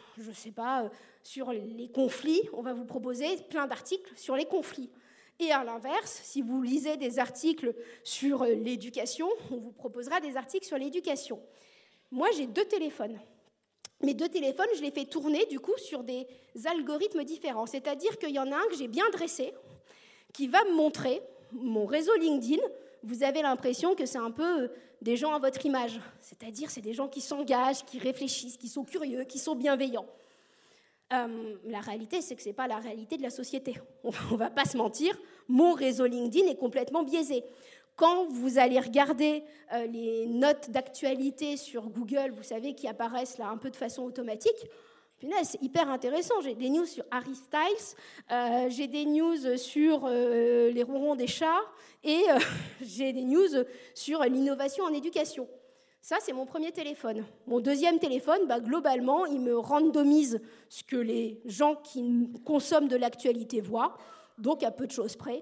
sur les conflits, on va vous proposer plein d'articles sur les conflits. Et à l'inverse, si vous lisez des articles sur l'éducation, on vous proposera des articles sur l'éducation. Moi, j'ai 2 téléphones. Mes 2 téléphones, je les fais tourner du coup sur des algorithmes différents. C'est-à-dire qu'il y en a un que j'ai bien dressé, qui va me montrer mon réseau LinkedIn. Vous avez l'impression que c'est un peu des gens à votre image. C'est-à-dire, c'est des gens qui s'engagent, qui réfléchissent, qui sont curieux, qui sont bienveillants. La réalité, c'est que ce n'est pas la réalité de la société. On ne va pas se mentir, mon réseau LinkedIn est complètement biaisé. Quand vous allez regarder les notes d'actualité sur Google, vous savez, qui apparaissent là un peu de façon automatique, c'est hyper intéressant. J'ai des news sur Harry Styles, j'ai des news sur les ronrons des chats et j'ai des news sur l'innovation en éducation. Ça, c'est mon premier téléphone. Mon deuxième téléphone, globalement, il me randomise ce que les gens qui consomment de l'actualité voient. Donc, à peu de choses près,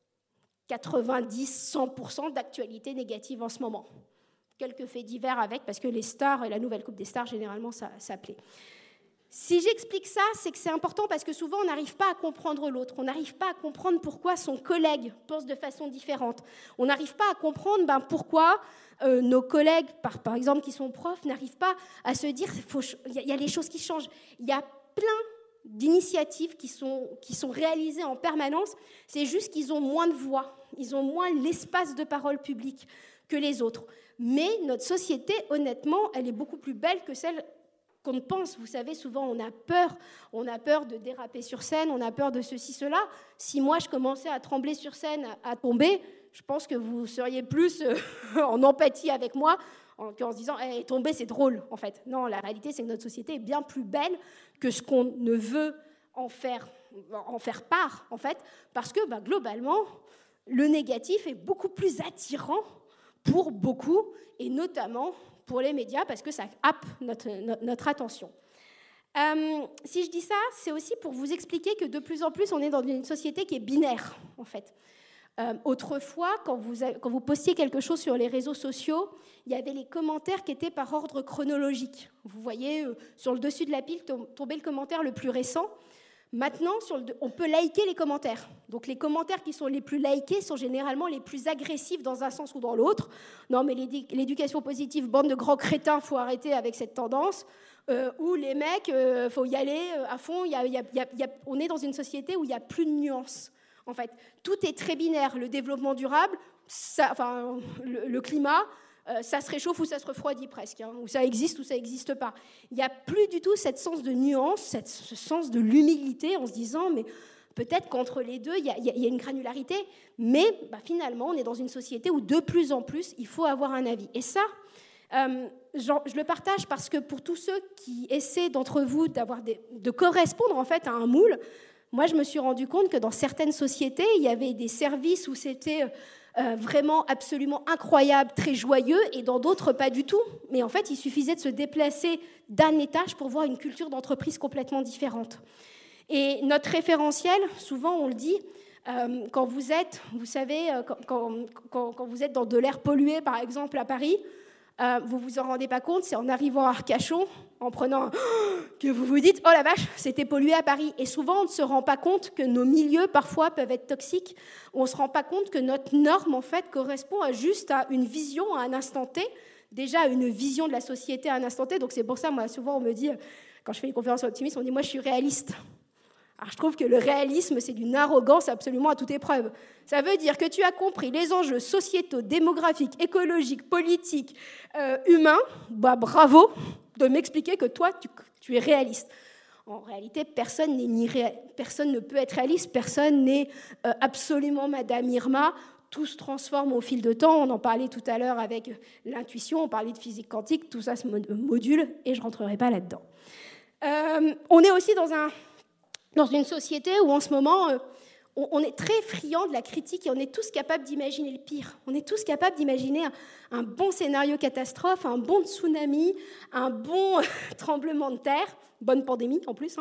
90-100% d'actualité négative en ce moment. Quelques faits divers avec, parce que les stars et la nouvelle coupe des stars, généralement, ça plaît. Si j'explique ça, c'est que c'est important parce que souvent, on n'arrive pas à comprendre l'autre. On n'arrive pas à comprendre pourquoi son collègue pense de façon différente. On n'arrive pas à comprendre pourquoi nos collègues, par exemple, qui sont profs, n'arrivent pas à se dire il y a les choses qui changent. Il y a plein d'initiatives qui sont réalisées en permanence. C'est juste qu'ils ont moins de voix. Ils ont moins l'espace de parole publique que les autres. Mais notre société, honnêtement, elle est beaucoup plus belle que celle qu'on ne pense. Vous savez, souvent, on a peur de déraper sur scène, on a peur de ceci, cela. Si moi, je commençais à trembler sur scène, à tomber, je pense que vous seriez plus en empathie avec moi, en se disant « tomber, c'est drôle », en fait. Non, la réalité, c'est que notre société est bien plus belle que ce qu'on ne veut en faire part, en fait, parce que, globalement, le négatif est beaucoup plus attirant pour beaucoup, et notamment pour les médias, parce que ça happe notre attention. Si je dis ça, c'est aussi pour vous expliquer que de plus en plus, on est dans une société qui est binaire, en fait. Autrefois, quand vous postiez quelque chose sur les réseaux sociaux, il y avait les commentaires qui étaient par ordre chronologique. Vous voyez, sur le dessus de la pile, tomber le commentaire le plus récent. Maintenant, on peut liker les commentaires. Donc, les commentaires qui sont les plus likés sont généralement les plus agressifs dans un sens ou dans l'autre. Non, mais l'éducation positive, bande de grands crétins, il faut arrêter avec cette tendance. Ou les mecs, il faut y aller à fond. On est dans une société où il n'y a plus de nuances En fait, tout est très binaire. Le développement durable, le climat, ça se réchauffe ou ça se refroidit presque, hein, ou ça existe ou ça n'existe pas. Il n'y a plus du tout ce sens de nuance, ce sens de l'humilité en se disant, mais peut-être qu'entre les deux, il y a une granularité, mais finalement, on est dans une société où de plus en plus, il faut avoir un avis. Et ça, je le partage parce que pour tous ceux qui essaient d'entre vous de correspondre en fait à un moule, moi, je me suis rendu compte que dans certaines sociétés, il y avait des services où c'était vraiment absolument incroyable, très joyeux, et dans d'autres, pas du tout. Mais en fait, il suffisait de se déplacer d'un étage pour voir une culture d'entreprise complètement différente. Et notre référentiel, souvent, on le dit, quand vous êtes, vous savez, quand vous êtes dans de l'air pollué, par exemple, à Paris, vous vous en rendez pas compte, c'est en arrivant à Arcachon, en prenant que vous vous dites « Oh la vache, c'était pollué à Paris ». Et souvent, on ne se rend pas compte que nos milieux, parfois, peuvent être toxiques. On ne se rend pas compte que notre norme, en fait, correspond juste à une vision à un instant T, déjà à une vision de la société à un instant T. Donc c'est pour ça, moi, souvent, on me dit, quand je fais les conférences optimistes, on dit « Moi, je suis réaliste ». Alors, je trouve que le réalisme, c'est d'une arrogance absolument à toute épreuve. Ça veut dire que tu as compris les enjeux sociétaux, démographiques, écologiques, politiques, humains. Bravo de m'expliquer que toi, tu es réaliste. En réalité, personne ne peut être réaliste, personne n'est absolument Madame Irma. Tout se transforme au fil de temps. On en parlait tout à l'heure avec l'intuition, on parlait de physique quantique, tout ça se module et je ne rentrerai pas là-dedans. On est aussi dans une société où en ce moment, on est très friand de la critique et on est tous capables d'imaginer le pire. On est tous capables d'imaginer un bon scénario catastrophe, un bon tsunami, un bon tremblement de terre, bonne pandémie en plus.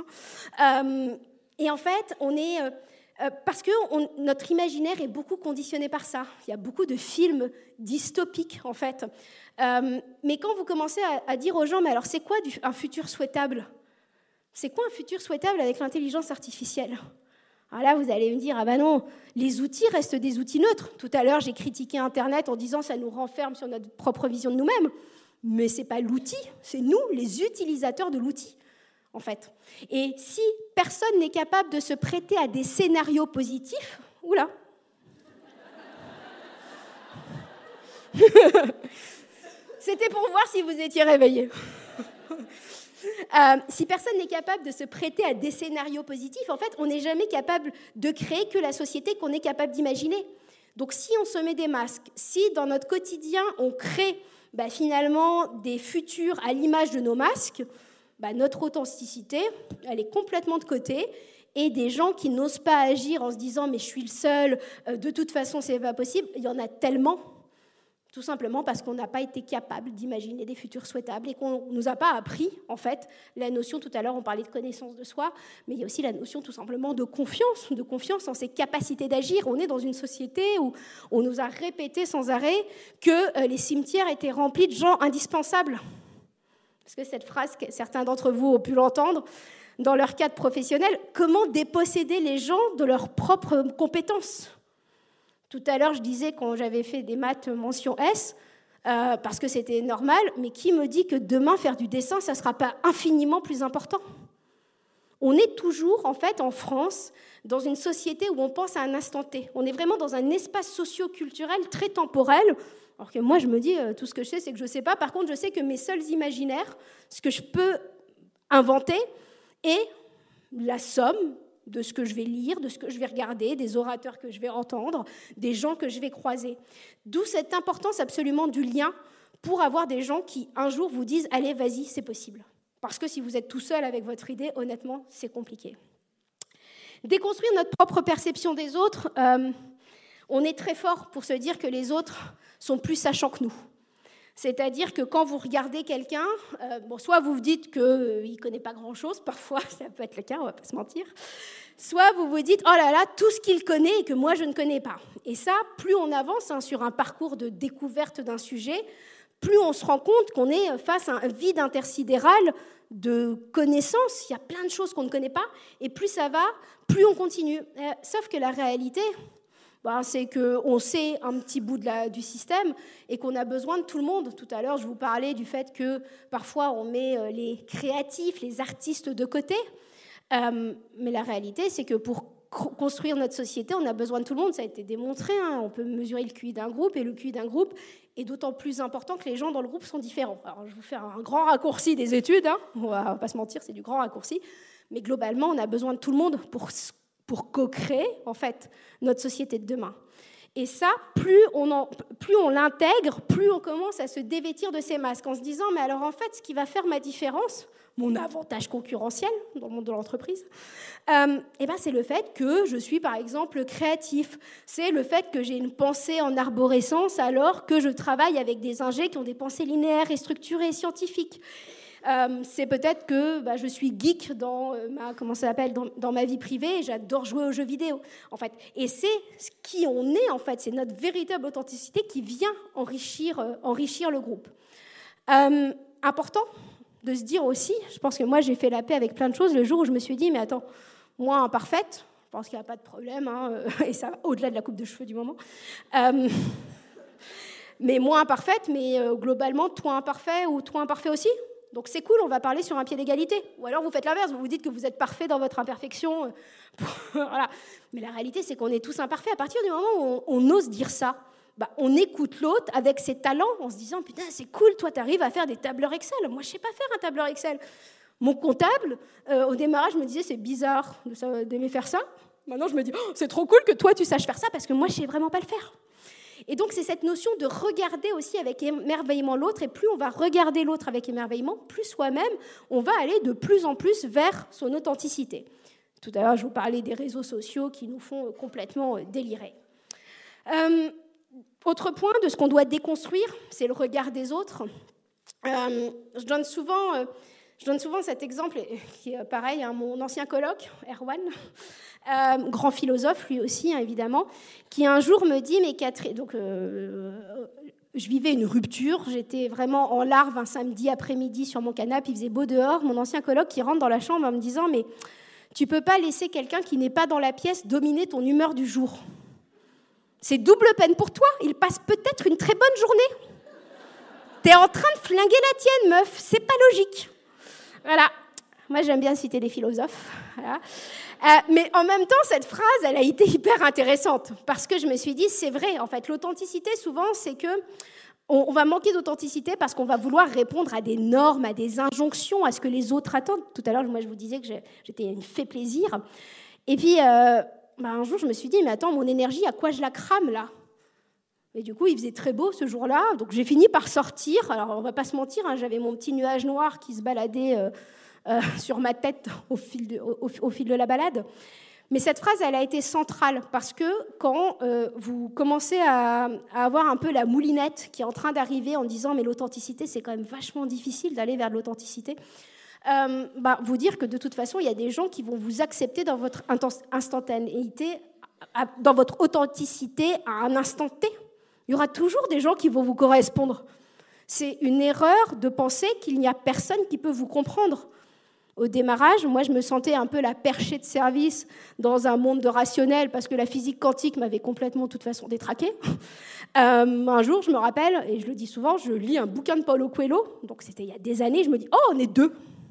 Et en fait, on est... parce que notre imaginaire est beaucoup conditionné par ça. Il y a beaucoup de films dystopiques, en fait. Mais quand vous commencez à dire aux gens, mais alors c'est quoi un futur souhaitable ? C'est quoi un futur souhaitable avec l'intelligence artificielle ? Alors là, vous allez me dire, ah ben non, les outils restent des outils neutres. Tout à l'heure, j'ai critiqué Internet en disant ça nous renferme sur notre propre vision de nous-mêmes. Mais ce n'est pas l'outil, c'est nous, les utilisateurs de l'outil, en fait. Et si personne n'est capable de se prêter à des scénarios positifs, oula. C'était pour voir si vous étiez réveillés. Si personne n'est capable de se prêter à des scénarios positifs, en fait, on n'est jamais capable de créer que la société qu'on est capable d'imaginer. Donc, si on se met des masques, si dans notre quotidien, on crée finalement des futurs à l'image de nos masques, notre authenticité, elle est complètement de côté. Et des gens qui n'osent pas agir en se disant « mais je suis le seul, de toute façon, c'est pas possible », il y en a tellement. Tout simplement parce qu'on n'a pas été capable d'imaginer des futurs souhaitables et qu'on ne nous a pas appris, en fait, la notion, tout à l'heure, on parlait de connaissance de soi, mais il y a aussi la notion, tout simplement, de confiance en ses capacités d'agir. On est dans une société où on nous a répété sans arrêt que les cimetières étaient remplis de gens indispensables. Parce que cette phrase, certains d'entre vous ont pu l'entendre, dans leur cadre professionnel, comment déposséder les gens de leurs propres compétences ? Tout à l'heure, je disais quand j'avais fait des maths mention S, parce que c'était normal, mais qui me dit que demain, faire du dessin, ça ne sera pas infiniment plus important ? On est toujours, en fait, en France, dans une société où on pense à un instant T. On est vraiment dans un espace socio-culturel très temporel, alors que moi, je me dis, tout ce que je sais, c'est que je ne sais pas. Par contre, je sais que mes seuls imaginaires, ce que je peux inventer, est la somme de ce que je vais lire, de ce que je vais regarder, des orateurs que je vais entendre, des gens que je vais croiser. D'où cette importance absolument du lien pour avoir des gens qui, un jour, vous disent « Allez, vas-y, c'est possible ». Parce que si vous êtes tout seul avec votre idée, honnêtement, c'est compliqué. Déconstruire notre propre perception des autres, on est très fort pour se dire que les autres sont plus sachants que nous. C'est-à-dire que quand vous regardez quelqu'un, soit vous vous dites qu'il ne connaît pas grand-chose, parfois ça peut être le cas, on ne va pas se mentir, soit vous vous dites « Oh là là, tout ce qu'il connaît et que moi je ne connais pas ». Et ça, plus on avance sur un parcours de découverte d'un sujet, plus on se rend compte qu'on est face à un vide intersidéral de connaissances, il y a plein de choses qu'on ne connaît pas, et plus ça va, plus on continue. Sauf que la réalité... c'est qu'on sait un petit bout du système et qu'on a besoin de tout le monde. Tout à l'heure, je vous parlais du fait que parfois on met les créatifs, les artistes de côté. Mais la réalité, c'est que pour construire notre société, on a besoin de tout le monde, ça a été démontré. Hein. On peut mesurer le QI d'un groupe, et le QI d'un groupe est d'autant plus important que les gens dans le groupe sont différents. Alors, je vais vous faire un grand raccourci des études, hein. On va pas se mentir, c'est du grand raccourci. Mais globalement, on a besoin de tout le monde pour co-créer, en fait, notre société de demain. Et ça, plus on l'intègre, plus on commence à se dévêtir de ces masques en se disant, mais alors en fait, ce qui va faire ma différence, mon avantage concurrentiel dans le monde de l'entreprise, c'est le fait que je suis, par exemple, créatif. C'est le fait que j'ai une pensée en arborescence alors que je travaille avec des ingés qui ont des pensées linéaires et structurées et scientifiques. C'est peut-être que je suis geek dans ma vie privée et j'adore jouer aux jeux vidéo, en fait. Et c'est ce qui on est, en fait. C'est notre véritable authenticité qui vient enrichir le groupe. Important de se dire aussi, je pense que moi, j'ai fait la paix avec plein de choses le jour où je me suis dit, mais attends, moi, imparfaite, je pense qu'il n'y a pas de problème, hein, et ça va au-delà de la coupe de cheveux du moment. Mais moi, imparfaite, mais globalement, toi, imparfait ou toi, imparfait aussi. Donc c'est cool, on va parler sur un pied d'égalité. Ou alors vous faites l'inverse, vous vous dites que vous êtes parfait dans votre imperfection. Voilà. Mais la réalité, c'est qu'on est tous imparfaits. À partir du moment où on ose dire ça, on écoute l'autre avec ses talents en se disant « Putain, c'est cool, toi, tu arrives à faire des tableurs Excel. Moi, je ne sais pas faire un tableur Excel. » Mon comptable, au démarrage, me disait « C'est bizarre d'aimer faire ça. » Maintenant, je me dis oh, « C'est trop cool que toi, tu saches faire ça parce que moi, je ne sais vraiment pas le faire. » Et donc, c'est cette notion de regarder aussi avec émerveillement l'autre. Et plus on va regarder l'autre avec émerveillement, plus soi-même, on va aller de plus en plus vers son authenticité. Tout à l'heure, je vous parlais des réseaux sociaux qui nous font complètement délirer. Autre point de ce qu'on doit déconstruire, c'est le regard des autres. Je donne souvent cet exemple, qui est pareil à mon ancien coloc, Erwan, grand philosophe lui aussi, hein, évidemment, qui un jour me dit, mais Catherine, donc je vivais une rupture, j'étais vraiment en larve un samedi après-midi sur mon canapé, il faisait beau dehors, mon ancien coloc qui rentre dans la chambre en me disant, mais tu peux pas laisser quelqu'un qui n'est pas dans la pièce dominer ton humeur du jour. C'est double peine pour toi, il passe peut-être une très bonne journée. T'es en train de flinguer la tienne, meuf, c'est pas logique. Voilà, moi j'aime bien citer des philosophes. Voilà. Mais en même temps, cette phrase, elle a été hyper intéressante parce que je me suis dit, c'est vrai, en fait, l'authenticité, souvent, c'est que on va manquer d'authenticité parce qu'on va vouloir répondre à des normes, à des injonctions, à ce que les autres attendent. Tout à l'heure, moi, je vous disais que j'étais une fait plaisir. Et puis, un jour, je me suis dit, mais attends, mon énergie, à quoi je la crame, là ? Et du coup, il faisait très beau ce jour-là, donc j'ai fini par sortir. Alors, on ne va pas se mentir, hein, j'avais mon petit nuage noir qui se baladait sur ma tête au fil de la balade. Mais cette phrase, elle a été centrale, parce que quand vous commencez à avoir un peu la moulinette qui est en train d'arriver en disant « mais l'authenticité, c'est quand même vachement difficile d'aller vers de l'authenticité », vous dire que de toute façon, il y a des gens qui vont vous accepter dans votre instantanéité, dans votre authenticité à un instant T. Il y aura toujours des gens qui vont vous correspondre. C'est une erreur de penser qu'il n'y a personne qui peut vous comprendre. Au démarrage, moi, je me sentais un peu la perchée de service dans un monde de rationnel parce que la physique quantique m'avait complètement, de toute façon, détraquée. Un jour, je me rappelle, et je le dis souvent, je lis un bouquin de Paulo Coelho, donc c'était il y a des années, je me dis « Oh, on est deux !»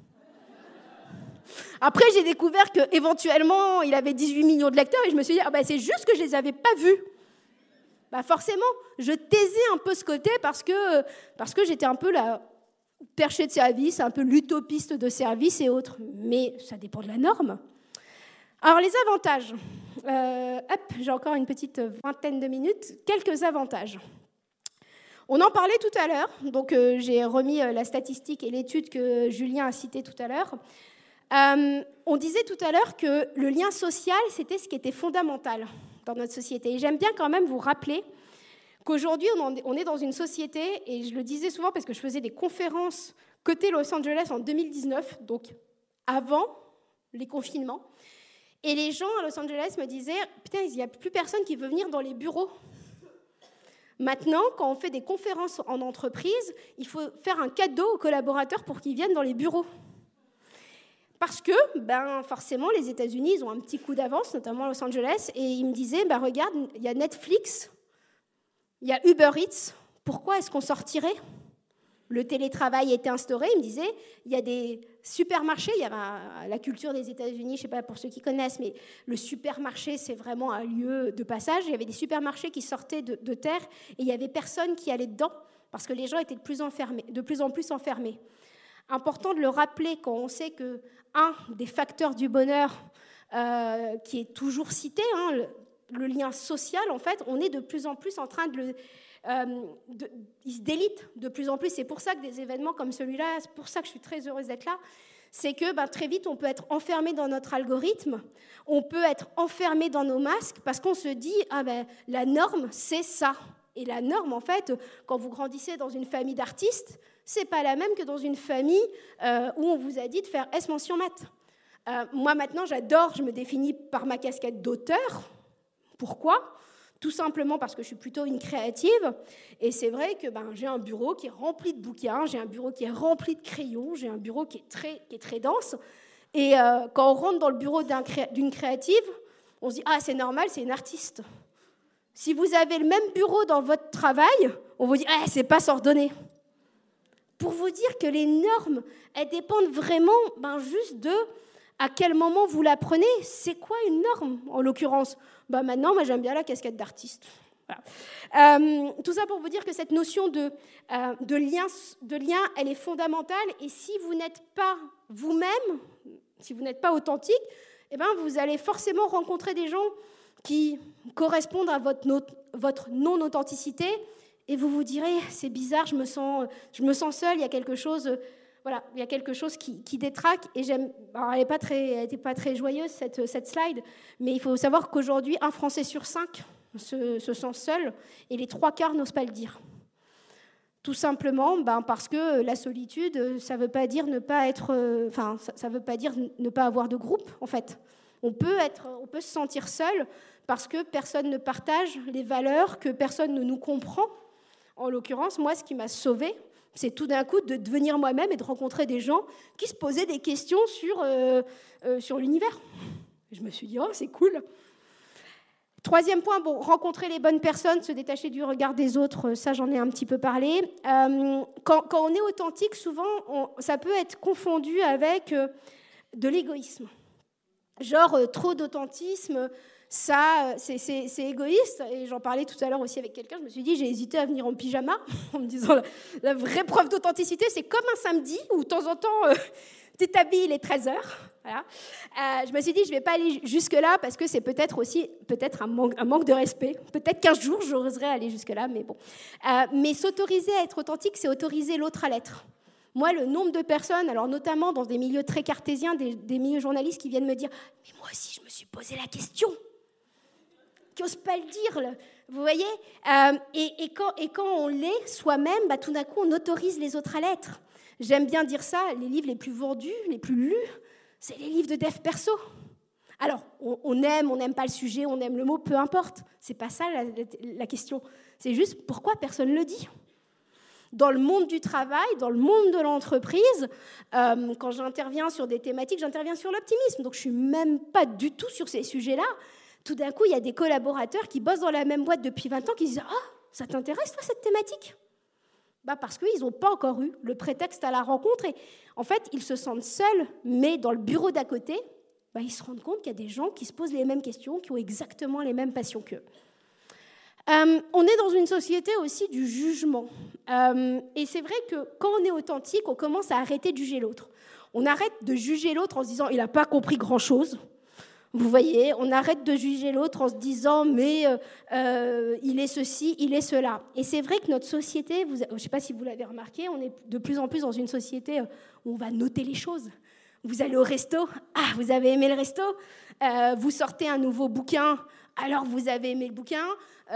Après, j'ai découvert qu'éventuellement, il avait 18 millions de lecteurs et je me suis dit « c'est juste que je ne les avais pas vus !» Forcément, je taisais un peu ce côté parce que j'étais un peu la perchée de service, un peu l'utopiste de service et autres. Mais ça dépend de la norme. Alors, les avantages. J'ai encore une petite vingtaine de minutes. Quelques avantages. On en parlait tout à l'heure. Donc, j'ai remis la statistique et l'étude que Julien a citée tout à l'heure. On disait tout à l'heure que le lien social, c'était ce qui était fondamental dans notre société. Et j'aime bien quand même vous rappeler qu'aujourd'hui, on est dans une société, et je le disais souvent parce que je faisais des conférences côté Los Angeles en 2019, donc avant les confinements, et les gens à Los Angeles me disaient « Putain, il n'y a plus personne qui veut venir dans les bureaux. » Maintenant, quand on fait des conférences en entreprise, il faut faire un cadeau aux collaborateurs pour qu'ils viennent dans les bureaux. Parce que, forcément, les États-Unis, ils ont un petit coup d'avance, notamment Los Angeles, et ils me disaient, regarde, il y a Netflix, il y a Uber Eats, pourquoi est-ce qu'on sortirait ? le télétravail a été instauré, il me disait, il y a des supermarchés, il y a la culture des États-Unis, je ne sais pas pour ceux qui connaissent, mais le supermarché, c'est vraiment un lieu de passage. Il y avait des supermarchés qui sortaient de terre et il n'y avait personne qui allait dedans parce que les gens étaient de plus en plus enfermés. Important de le rappeler quand on sait qu'un des facteurs du bonheur qui est toujours cité, le lien social, en fait, on est de plus en plus en train il se délite de plus en plus. C'est pour ça que des événements comme celui-là, c'est pour ça que je suis très heureuse d'être là, c'est que très vite, on peut être enfermé dans notre algorithme, on peut être enfermé dans nos masques, parce qu'on se dit, la norme, c'est ça. Et la norme, en fait, quand vous grandissez dans une famille d'artistes, c'est pas la même que dans une famille où on vous a dit de faire S mention maths. Moi, maintenant, je me définis par ma casquette d'auteur. Pourquoi ? Tout simplement parce que je suis plutôt une créative. Et c'est vrai que j'ai un bureau qui est rempli de bouquins, j'ai un bureau qui est rempli de crayons, j'ai un bureau qui est très dense. Et quand on rentre dans le bureau d'une créative, on se dit « Ah, c'est normal, c'est une artiste ». Si vous avez le même bureau dans votre travail, on vous dit « Ah, c'est pas s'ordonner ». Pour vous dire que les normes, elles dépendent vraiment juste de à quel moment vous l'apprenez. C'est quoi une norme, en l'occurrence ? Maintenant, moi, j'aime bien la casquette d'artiste. Voilà. Tout ça pour vous dire que cette notion de lien, elle est fondamentale. Et si vous n'êtes pas vous-même, si vous n'êtes pas authentique, vous allez forcément rencontrer des gens qui correspondent à votre non-authenticité. Et vous vous direz, c'est bizarre, je me sens seule, il y a quelque chose... Voilà, il y a quelque chose qui détraque et j'aime. Alors, elle n'était pas très joyeuse cette slide, mais il faut savoir qu'aujourd'hui, 1 Français sur 5 se sent seul et les 3/4 n'osent pas le dire. Tout simplement, parce que la solitude, ça ne veut pas dire ne pas être. Ça veut pas dire ne pas avoir de groupe, en fait. On peut se sentir seul parce que personne ne partage les valeurs, que personne ne nous comprend. En l'occurrence, moi, ce qui m'a sauvée, c'est tout d'un coup de devenir moi-même et de rencontrer des gens qui se posaient des questions sur l'univers. Je me suis dit, oh, c'est cool. 3e point, rencontrer les bonnes personnes, se détacher du regard des autres, ça j'en ai un petit peu parlé. Quand on est authentique, souvent, ça peut être confondu avec de l'égoïsme. Genre, trop d'authentisme, ça, c'est égoïste. Et j'en parlais tout à l'heure aussi avec quelqu'un. Je me suis dit, j'ai hésité à venir en pyjama en me disant la vraie preuve d'authenticité, c'est comme un samedi où de temps en temps, tu t'habilles, il est 13h. Voilà. Je me suis dit, je ne vais pas aller jusque-là parce que c'est peut-être un manque de respect. Peut-être qu'un jour, j'oserais aller jusque-là, mais bon. Mais s'autoriser à être authentique, c'est autoriser l'autre à l'être. Moi, le nombre de personnes, alors notamment dans des milieux très cartésiens, des milieux journalistes qui viennent me dire « Mais moi aussi, je me suis posé la question !» qui n'osent pas le dire, vous voyez, et quand on l'est soi-même, tout d'un coup, on autorise les autres à l'être. J'aime bien dire ça, les livres les plus vendus, les plus lus, c'est les livres de dev perso. Alors, on n'aime pas le sujet, on aime le mot, peu importe. C'est pas ça la question. C'est juste pourquoi personne ne le dit. Dans le monde du travail, dans le monde de l'entreprise, quand j'interviens sur des thématiques, j'interviens sur l'optimisme. Donc, je ne suis même pas du tout sur ces sujets-là. Tout d'un coup, il y a des collaborateurs qui bossent dans la même boîte depuis 20 ans qui disent « Ah, ça t'intéresse, toi, cette thématique ?» Parce qu'ils n'ont pas encore eu le prétexte à la rencontre. Et en fait, ils se sentent seuls, mais dans le bureau d'à côté, ils se rendent compte qu'il y a des gens qui se posent les mêmes questions, qui ont exactement les mêmes passions qu'eux. On est dans une société aussi du jugement. Et c'est vrai que quand on est authentique, on commence à arrêter de juger l'autre. On arrête de juger l'autre en se disant « il n'a pas compris grand-chose ». Vous voyez, on arrête de juger l'autre en se disant « mais il est ceci, il est cela ». Et c'est vrai que notre société, je ne sais pas si vous l'avez remarqué, on est de plus en plus dans une société où on va noter les choses. Vous allez au resto, ah, vous avez aimé le resto, vous sortez un nouveau bouquin, alors vous avez aimé le bouquin,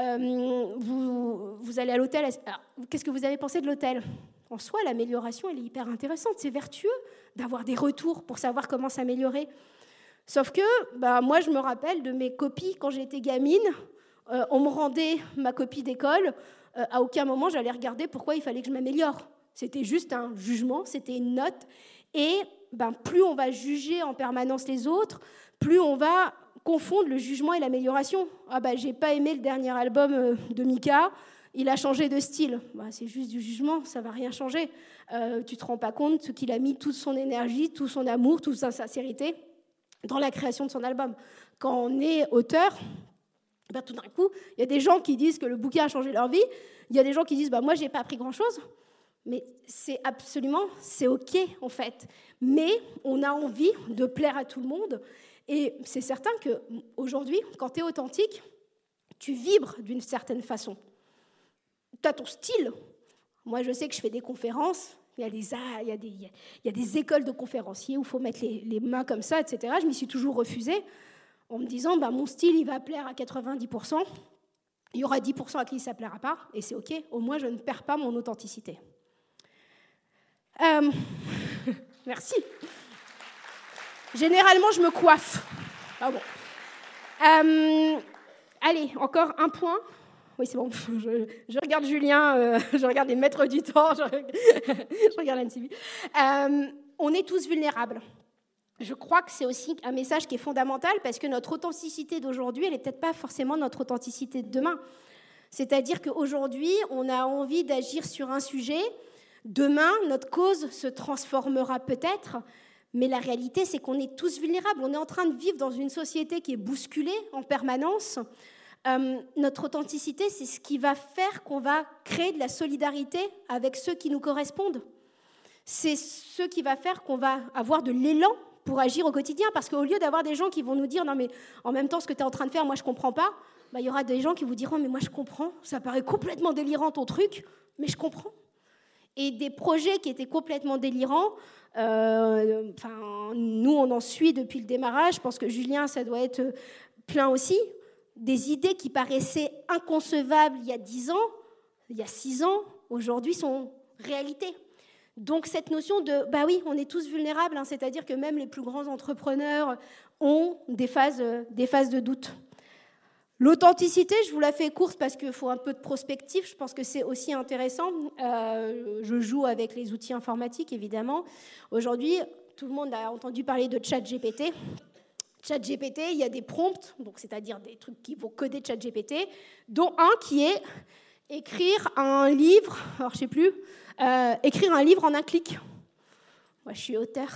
vous allez à l'hôtel, alors, qu'est-ce que vous avez pensé de l'hôtel ? En soi, l'amélioration, elle est hyper intéressante, c'est vertueux d'avoir des retours pour savoir comment s'améliorer. Sauf que, moi, je me rappelle de mes copies quand j'étais gamine. On me rendait ma copie d'école. À aucun moment, j'allais regarder pourquoi il fallait que je m'améliore. C'était juste un jugement, c'était une note. Et plus on va juger en permanence les autres, plus on va confondre le jugement et l'amélioration. Ah j'ai pas aimé le dernier album de Mika. il a changé de style. C'est juste du jugement, ça ne va rien changer. Tu ne te rends pas compte qu'il a mis toute son énergie, tout son amour, toute sa sincérité dans la création de son album. Quand on est auteur, tout d'un coup, il y a des gens qui disent que le bouquin a changé leur vie. Il y a des gens qui disent moi, je n'ai pas appris grand-chose. Mais c'est OK, en fait. Mais on a envie de plaire à tout le monde. Et c'est certain qu'aujourd'hui, quand tu es authentique, tu vibres d'une certaine façon. Tu as ton style. Moi, je sais que je fais des conférences. Il y a des écoles de conférenciers où il faut mettre les mains comme ça, etc. Je m'y suis toujours refusée en me disant mon style, il va plaire à 90%. Il y aura 10% à qui ça ne plaira pas. Et c'est OK. Au moins, je ne perds pas mon authenticité. Merci. Généralement, je me coiffe. Ah bon. Allez, encore un point. Oui, c'est bon. Je regarde Julien, je regarde les maîtres du temps, je regarde Anne-Sylvie. On est tous vulnérables. Je crois que c'est aussi un message qui est fondamental parce que notre authenticité d'aujourd'hui, elle n'est peut-être pas forcément notre authenticité de demain. C'est-à-dire qu'aujourd'hui, on a envie d'agir sur un sujet. Demain, notre cause se transformera peut-être, mais la réalité, c'est qu'on est tous vulnérables. On est en train de vivre dans une société qui est bousculée en permanence. Notre authenticité, c'est ce qui va faire qu'on va créer de la solidarité avec ceux qui nous correspondent. C'est ce qui va faire qu'on va avoir de l'élan pour agir au quotidien. Parce qu'au lieu d'avoir des gens qui vont nous dire « Non, mais en même temps, ce que tu es en train de faire, moi, je ne comprends pas », il y aura des gens qui vous diront « Mais moi, je comprends. Ça paraît complètement délirant, ton truc, mais je comprends. » Et des projets qui étaient complètement délirants, nous, on en suit depuis le démarrage. Je pense que Julien, ça doit être plein aussi. Des idées qui paraissaient inconcevables il y a 10 ans, il y a 6 ans, aujourd'hui sont réalité. Donc cette notion de, oui, on est tous vulnérables, c'est-à-dire que même les plus grands entrepreneurs ont des phases de doute. L'authenticité, je vous la fais courte parce qu'il faut un peu de prospective, je pense que c'est aussi intéressant. Je joue avec les outils informatiques, évidemment. Aujourd'hui, tout le monde a entendu parler de ChatGPT. ChatGPT, il y a des prompts, donc c'est-à-dire des trucs qui vont coder ChatGPT, dont un qui est écrire un livre, alors je ne sais plus, écrire un livre en un clic. Moi, je suis auteur.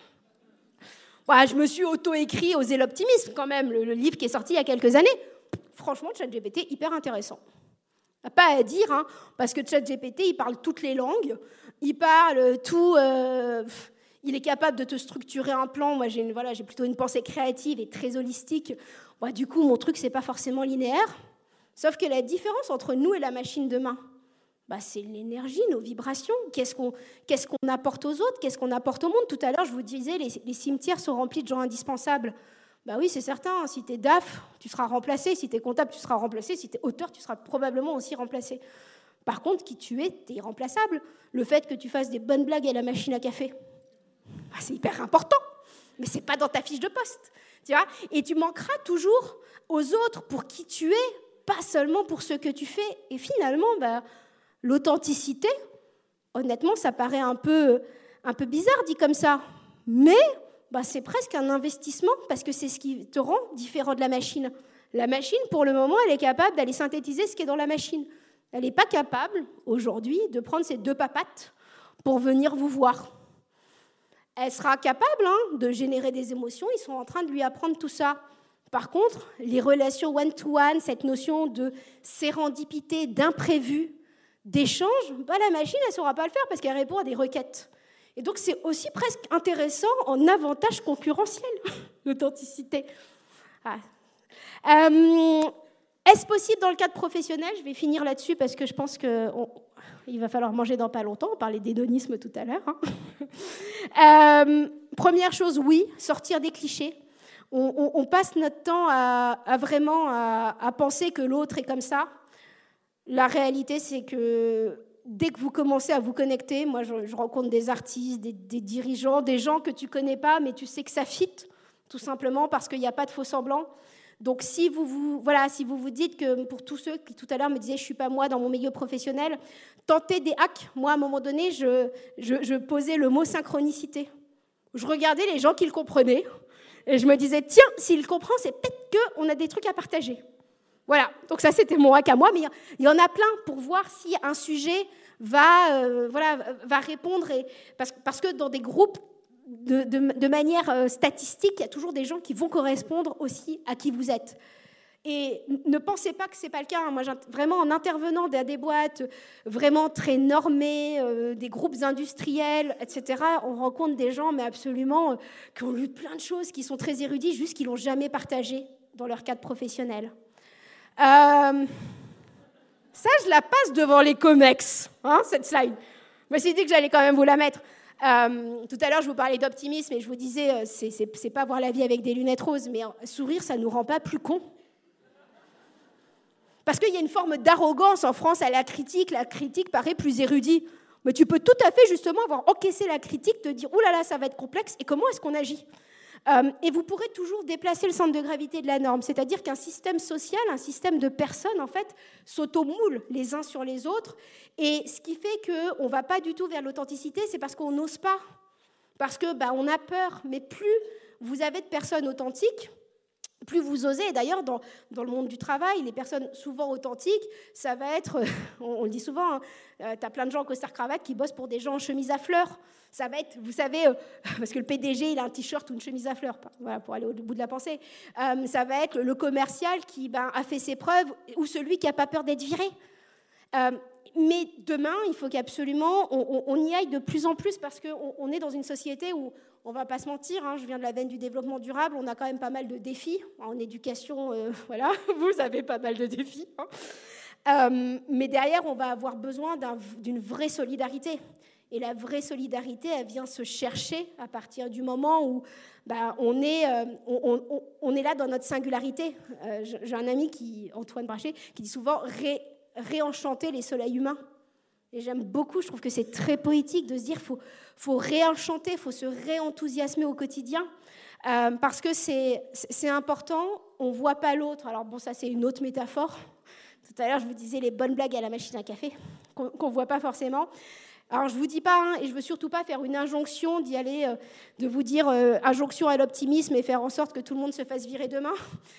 Je me suis auto-écrit Oser l'optimisme, quand même, le livre qui est sorti il y a quelques années. Franchement, ChatGPT, hyper intéressant. Pas à dire, parce que ChatGPT, il parle toutes les langues, il parle tout... il est capable de te structurer un plan. Moi, j'ai plutôt une pensée créative et très holistique. Du coup, mon truc, c'est pas forcément linéaire. Sauf que la différence entre nous et la machine demain, c'est l'énergie, nos vibrations. Qu'est-ce qu'on apporte aux autres? Qu'est-ce qu'on apporte au monde? Tout à l'heure, je vous disais, les cimetières sont remplis de gens indispensables. Oui, c'est certain. Si tu es DAF, tu seras remplacé. Si tu es comptable, tu seras remplacé. Si tu es auteur, tu seras probablement aussi remplacé. Par contre, qui tu es, tu es irremplaçable. Le fait que tu fasses des bonnes blagues à la machine à café, c'est hyper important, mais ce n'est pas dans ta fiche de poste. Tu vois, et tu manqueras toujours aux autres pour qui tu es, pas seulement pour ce que tu fais. Et finalement, l'authenticité, honnêtement, ça paraît un peu bizarre dit comme ça, mais c'est presque un investissement parce que c'est ce qui te rend différent de la machine. La machine, pour le moment, elle est capable d'aller synthétiser ce qui est dans la machine. Elle n'est pas capable, aujourd'hui, de prendre ses 2 papates pour venir vous voir. Elle sera capable de générer des émotions. Ils sont en train de lui apprendre tout ça. Par contre, les relations one-to-one, cette notion de sérendipité, d'imprévu, d'échange, la machine, elle ne saura pas le faire parce qu'elle répond à des requêtes. Et donc, c'est aussi presque intéressant en avantage concurrentiel, l'authenticité. Est-ce possible dans le cadre professionnel? Je vais finir là-dessus parce que je pense qu'il va falloir manger dans pas longtemps. On parlait d'hédonisme tout à l'heure. Première chose, oui, sortir des clichés. On passe notre temps à vraiment penser que l'autre est comme ça. La réalité, c'est que dès que vous commencez à vous connecter, moi je rencontre des artistes, des dirigeants, des gens que tu ne connais pas, mais tu sais que ça fit, tout simplement parce qu'il n'y a pas de faux semblants. Donc si vous vous dites que, pour tous ceux qui tout à l'heure me disaient « je ne suis pas moi dans mon milieu professionnel », tentez des hacks. Moi, à un moment donné, je posais le mot synchronicité. Je regardais les gens qui le comprenaient et je me disais « tiens, s'il le comprend, c'est peut-être qu'on a des trucs à partager ». Voilà, donc ça c'était mon hack à moi, mais il y en a plein pour voir si un sujet va répondre, parce que dans des groupes, de manière statistique, il y a toujours des gens qui vont correspondre aussi à qui vous êtes. Et ne pensez pas que ce n'est pas le cas. Moi, vraiment, en intervenant dans des boîtes vraiment très normées, des groupes industriels, etc., on rencontre des gens, mais absolument, qui ont lu plein de choses, qui sont très érudits, juste qu'ils ne l'ont jamais partagé dans leur cadre professionnel. Ça, je la passe devant les COMEX, cette slide. Je me suis dit que j'allais quand même vous la mettre. Tout à l'heure, je vous parlais d'optimisme et je vous disais, c'est pas voir la vie avec des lunettes roses, mais sourire, ça ne nous rend pas plus cons. Parce qu'il y a une forme d'arrogance en France à la critique paraît plus érudite. Mais tu peux tout à fait justement avoir encaissé la critique, te dire « Ouh là là, ça va être complexe, et comment est-ce qu'on agit ?» Et vous pourrez toujours déplacer le centre de gravité de la norme, c'est-à-dire qu'un système social, un système de personnes, en fait, s'automoule les uns sur les autres, et ce qui fait qu'on ne va pas du tout vers l'authenticité, c'est parce qu'on n'ose pas, parce qu'on a peur. Mais plus vous avez de personnes authentiques, plus vous osez. Et d'ailleurs, dans le monde du travail, les personnes souvent authentiques, ça va être, on le dit souvent, tu as plein de gens en costard-cravate qui bossent pour des gens en chemise à fleurs. Ça va être, vous savez, parce que le PDG, il a un t-shirt ou une chemise à fleurs, voilà, pour aller au bout de la pensée. Ça va être le commercial qui a fait ses preuves, ou celui qui n'a pas peur d'être viré. Mais demain, il faut qu'absolument on y aille de plus en plus, parce qu'on est dans une société où, on ne va pas se mentir, je viens de la veine du développement durable, on a quand même pas mal de défis. En éducation, voilà, vous avez pas mal de défis. Mais derrière, on va avoir besoin d'une vraie solidarité. Et la vraie solidarité, elle vient se chercher à partir du moment où on est là dans notre singularité. J'ai un ami, Antoine Brachet, qui dit souvent réenchanter les soleils humains. Et j'aime beaucoup, je trouve que c'est très poétique de se dire qu'il faut réenchanter, il faut se réenthousiasmer au quotidien, parce que c'est important, on ne voit pas l'autre. Alors bon, ça c'est une autre métaphore. Tout à l'heure, je vous disais les bonnes blagues à la machine à café, qu'on ne voit pas forcément. Alors je ne vous dis pas, et je ne veux surtout pas faire une injonction d'y aller, de vous dire injonction à l'optimisme et faire en sorte que tout le monde se fasse virer demain.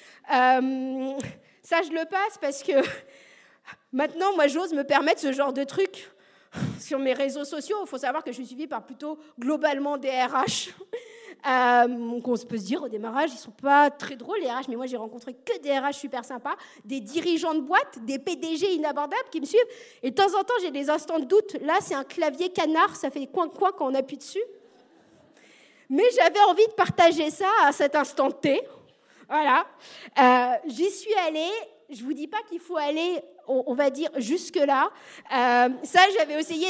Ça, je le passe parce que maintenant, moi, j'ose me permettre ce genre de truc sur mes réseaux sociaux. Il faut savoir que je suis suivie par plutôt globalement des RH. Donc on peut se dire au démarrage, ils ne sont pas très drôles les RH, mais moi j'ai rencontré que des RH super sympas, des dirigeants de boîte, des PDG inabordables qui me suivent. Et de temps en temps, j'ai des instants de doute. Là, c'est un clavier canard, ça fait coin-coin quand on appuie dessus. Mais j'avais envie de partager ça à cet instant T. Voilà. J'y suis allée. Je ne vous dis pas qu'il faut aller, on va dire, jusque-là. Ça, j'avais essayé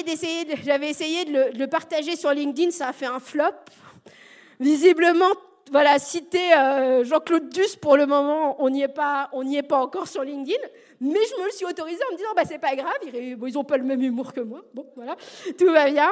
de le partager sur LinkedIn, ça a fait un flop. Visiblement, voilà, citer Jean-Claude Duss, pour le moment, on n'y est pas encore sur LinkedIn. Mais je me le suis autorisée en me disant, c'est pas grave, ils n'ont pas le même humour que moi. Bon, voilà, tout va bien.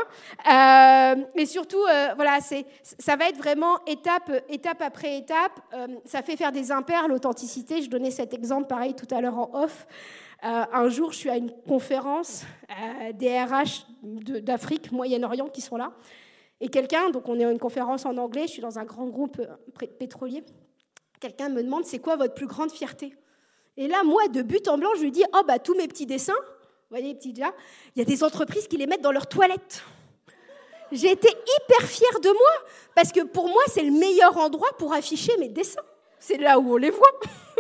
Et surtout, voilà, ça va être vraiment étape après étape. Ça fait faire des impairs, l'authenticité. Je donnais cet exemple, pareil, tout à l'heure en off. Un jour, je suis à une conférence des RH d'Afrique, Moyen-Orient, qui sont là. Et quelqu'un, donc on est à une conférence en anglais, je suis dans un grand groupe pétrolier, quelqu'un me demande, c'est quoi votre plus grande fierté ? Et là, moi, de but en blanc, je lui dis, tous mes petits dessins, vous voyez les petits là, il y a des entreprises qui les mettent dans leurs toilettes. J'ai été hyper fière de moi, parce que pour moi, c'est le meilleur endroit pour afficher mes dessins. C'est là où on les voit.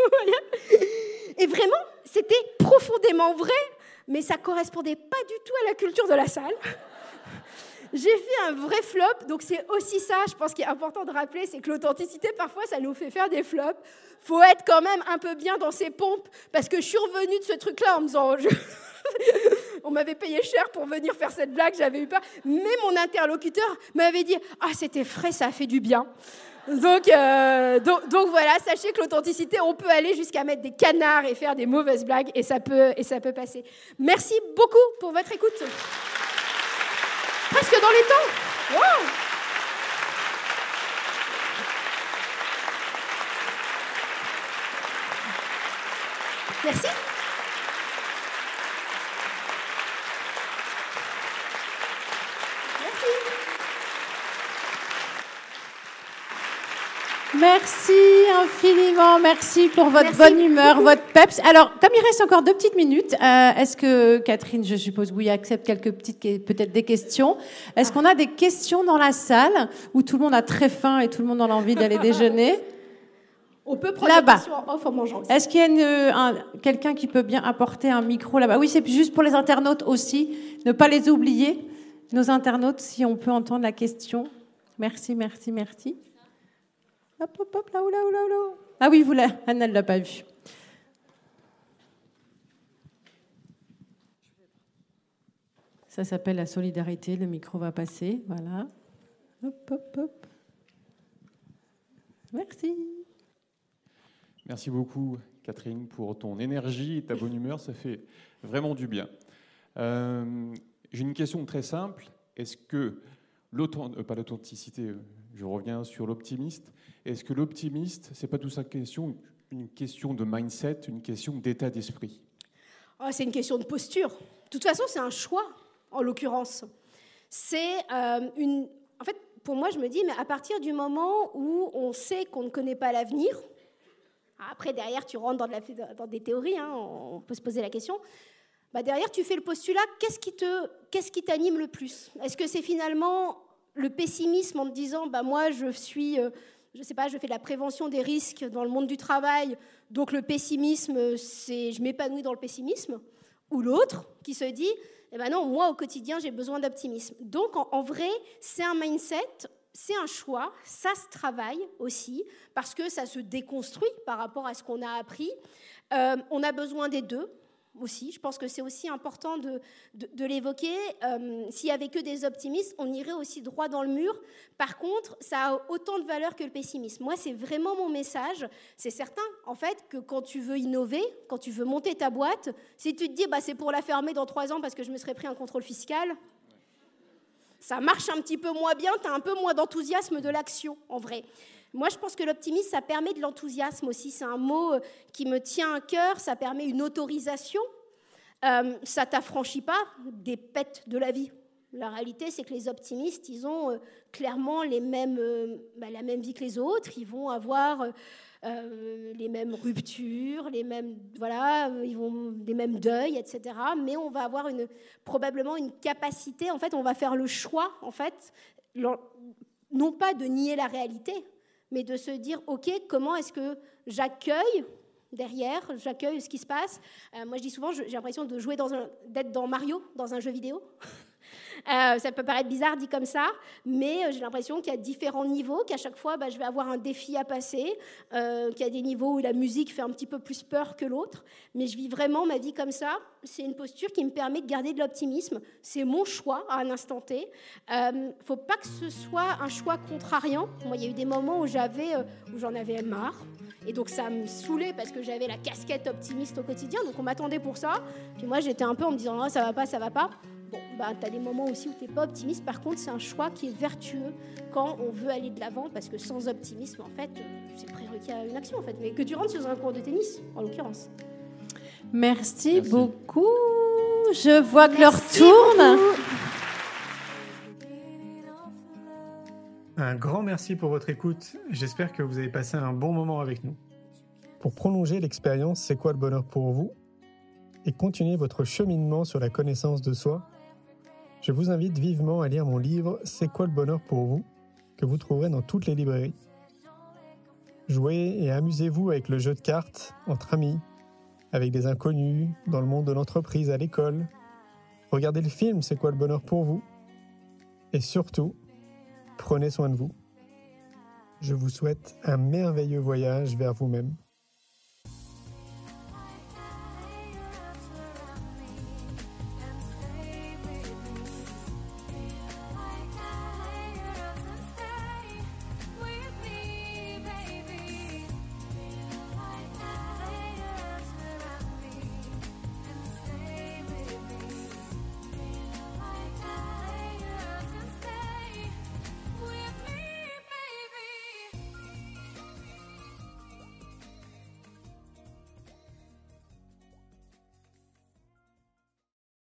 Et vraiment, c'était profondément vrai, mais ça ne correspondait pas du tout à la culture de la salle. J'ai fait un vrai flop, donc c'est aussi ça, je pense, qui est important de rappeler, c'est que l'authenticité, parfois, ça nous fait faire des flops. Il faut être quand même un peu bien dans ses pompes, parce que je suis revenue de ce truc-là en me disant... On m'avait payé cher pour venir faire cette blague, j'avais eu peur. Mais mon interlocuteur m'avait dit « Ah, c'était frais, ça a fait du bien ». Donc voilà, sachez que l'authenticité, on peut aller jusqu'à mettre des canards et faire des mauvaises blagues, et ça peut passer. Merci beaucoup pour votre écoute. Presque dans les temps. Wow. Merci. Merci. Merci infiniment, merci pour votre bonne humeur, votre peps. Alors, comme il reste encore 2 petites minutes, est-ce que Catherine, je suppose, oui, accepte quelques petites, peut-être des questions. Est-ce qu'on a des questions dans la salle où tout le monde a très faim et tout le monde a envie d'aller déjeuner? On peut prendre là-bas. des questions en off en mangeant aussi. Est-ce qu'il y a quelqu'un qui peut bien apporter un micro là-bas? Oui, c'est juste pour les internautes aussi, ne pas les oublier. Nos internautes, si on peut entendre la question. Merci, merci, merci. Hop, hop, hop, là. Ah oui, Anne, elle ne l'a pas vu. Ça s'appelle la solidarité, le micro va passer, voilà. Hop, hop, hop. Merci. Merci beaucoup, Catherine, pour ton énergie et ta bonne humeur, ça fait vraiment du bien. J'ai une question très simple. Est-ce que pas l'authenticité, je reviens sur l'optimiste. Est-ce que l'optimiste, c'est pas tout ça une question de mindset, une question d'état d'esprit? C'est une question de posture. De toute façon, c'est un choix, en l'occurrence. C'est En fait, pour moi, je me dis, mais à partir du moment où on sait qu'on ne connaît pas l'avenir, après, derrière, tu rentres dans des théories, hein, on peut se poser la question. Derrière, tu fais le postulat, qu'est-ce qui t'anime le plus? Est-ce que c'est finalement le pessimisme en te disant, moi, je fais de la prévention des risques dans le monde du travail, donc le pessimisme, je m'épanouis dans le pessimisme, ou l'autre qui se dit, non, moi, au quotidien, j'ai besoin d'optimisme. Donc, en vrai, c'est un mindset, c'est un choix, ça se travaille aussi, parce que ça se déconstruit par rapport à ce qu'on a appris. On a besoin des deux. Aussi, je pense que c'est aussi important de l'évoquer. S'il n'y avait que des optimistes, on irait aussi droit dans le mur. Par contre, ça a autant de valeur que le pessimisme. Moi, c'est vraiment mon message. C'est certain, en fait, que quand tu veux innover, quand tu veux monter ta boîte, si tu te dis c'est pour la fermer dans 3 ans parce que je me serais pris un contrôle fiscal, ça marche un petit peu moins bien, tu as un peu moins d'enthousiasme de l'action, en vrai. Moi, je pense que l'optimisme, ça permet de l'enthousiasme aussi. C'est un mot qui me tient à cœur. Ça permet une autorisation. Ça ne t'affranchit pas des pets de la vie. La réalité, c'est que les optimistes, ils ont clairement la même vie que les autres. Ils vont avoir les mêmes ruptures, les mêmes deuils, etc. Mais on va avoir probablement une capacité. En fait, on va faire le choix, en fait, non pas de nier la réalité, mais de se dire, OK, comment est-ce que j'accueille ce qui se passe. Moi, je dis souvent, j'ai l'impression d'être dans Mario, dans un jeu vidéo. Ça peut paraître bizarre dit comme ça, mais j'ai l'impression qu'il y a différents niveaux, qu'à chaque fois, je vais avoir un défi à passer, qu'il y a des niveaux où la musique fait un petit peu plus peur que l'autre, mais je vis vraiment ma vie comme ça. C'est une posture qui me permet de garder de l'optimisme. C'est mon choix à un instant T. Faut pas que ce soit un choix contrariant. Moi, il y a eu des moments où j'en avais marre. Et donc, ça me saoulait parce que j'avais la casquette optimiste au quotidien. Donc, on m'attendait pour ça. Puis moi, j'étais un peu en me disant, ça va pas. Bon, tu as des moments aussi où tu n'es pas optimiste. Par contre, c'est un choix qui est vertueux quand on veut aller de l'avant. Parce que sans optimisme, en fait, c'est prérequis à une action, en fait. Mais que tu rentres sur un cours de tennis, en l'occurrence. Merci beaucoup. Je vois que l'heure tourne. Un grand merci pour votre écoute. J'espère que vous avez passé un bon moment avec nous. Pour prolonger l'expérience C'est quoi le bonheur pour vous et continuer votre cheminement sur la connaissance de soi, je vous invite vivement à lire mon livre C'est quoi le bonheur pour vous, que vous trouverez dans toutes les librairies. Jouez et amusez-vous avec le jeu de cartes entre amis, avec des inconnus, dans le monde de l'entreprise, à l'école. Regardez le film C'est quoi le bonheur pour vous. Et surtout, prenez soin de vous. Je vous souhaite un merveilleux voyage vers vous-même.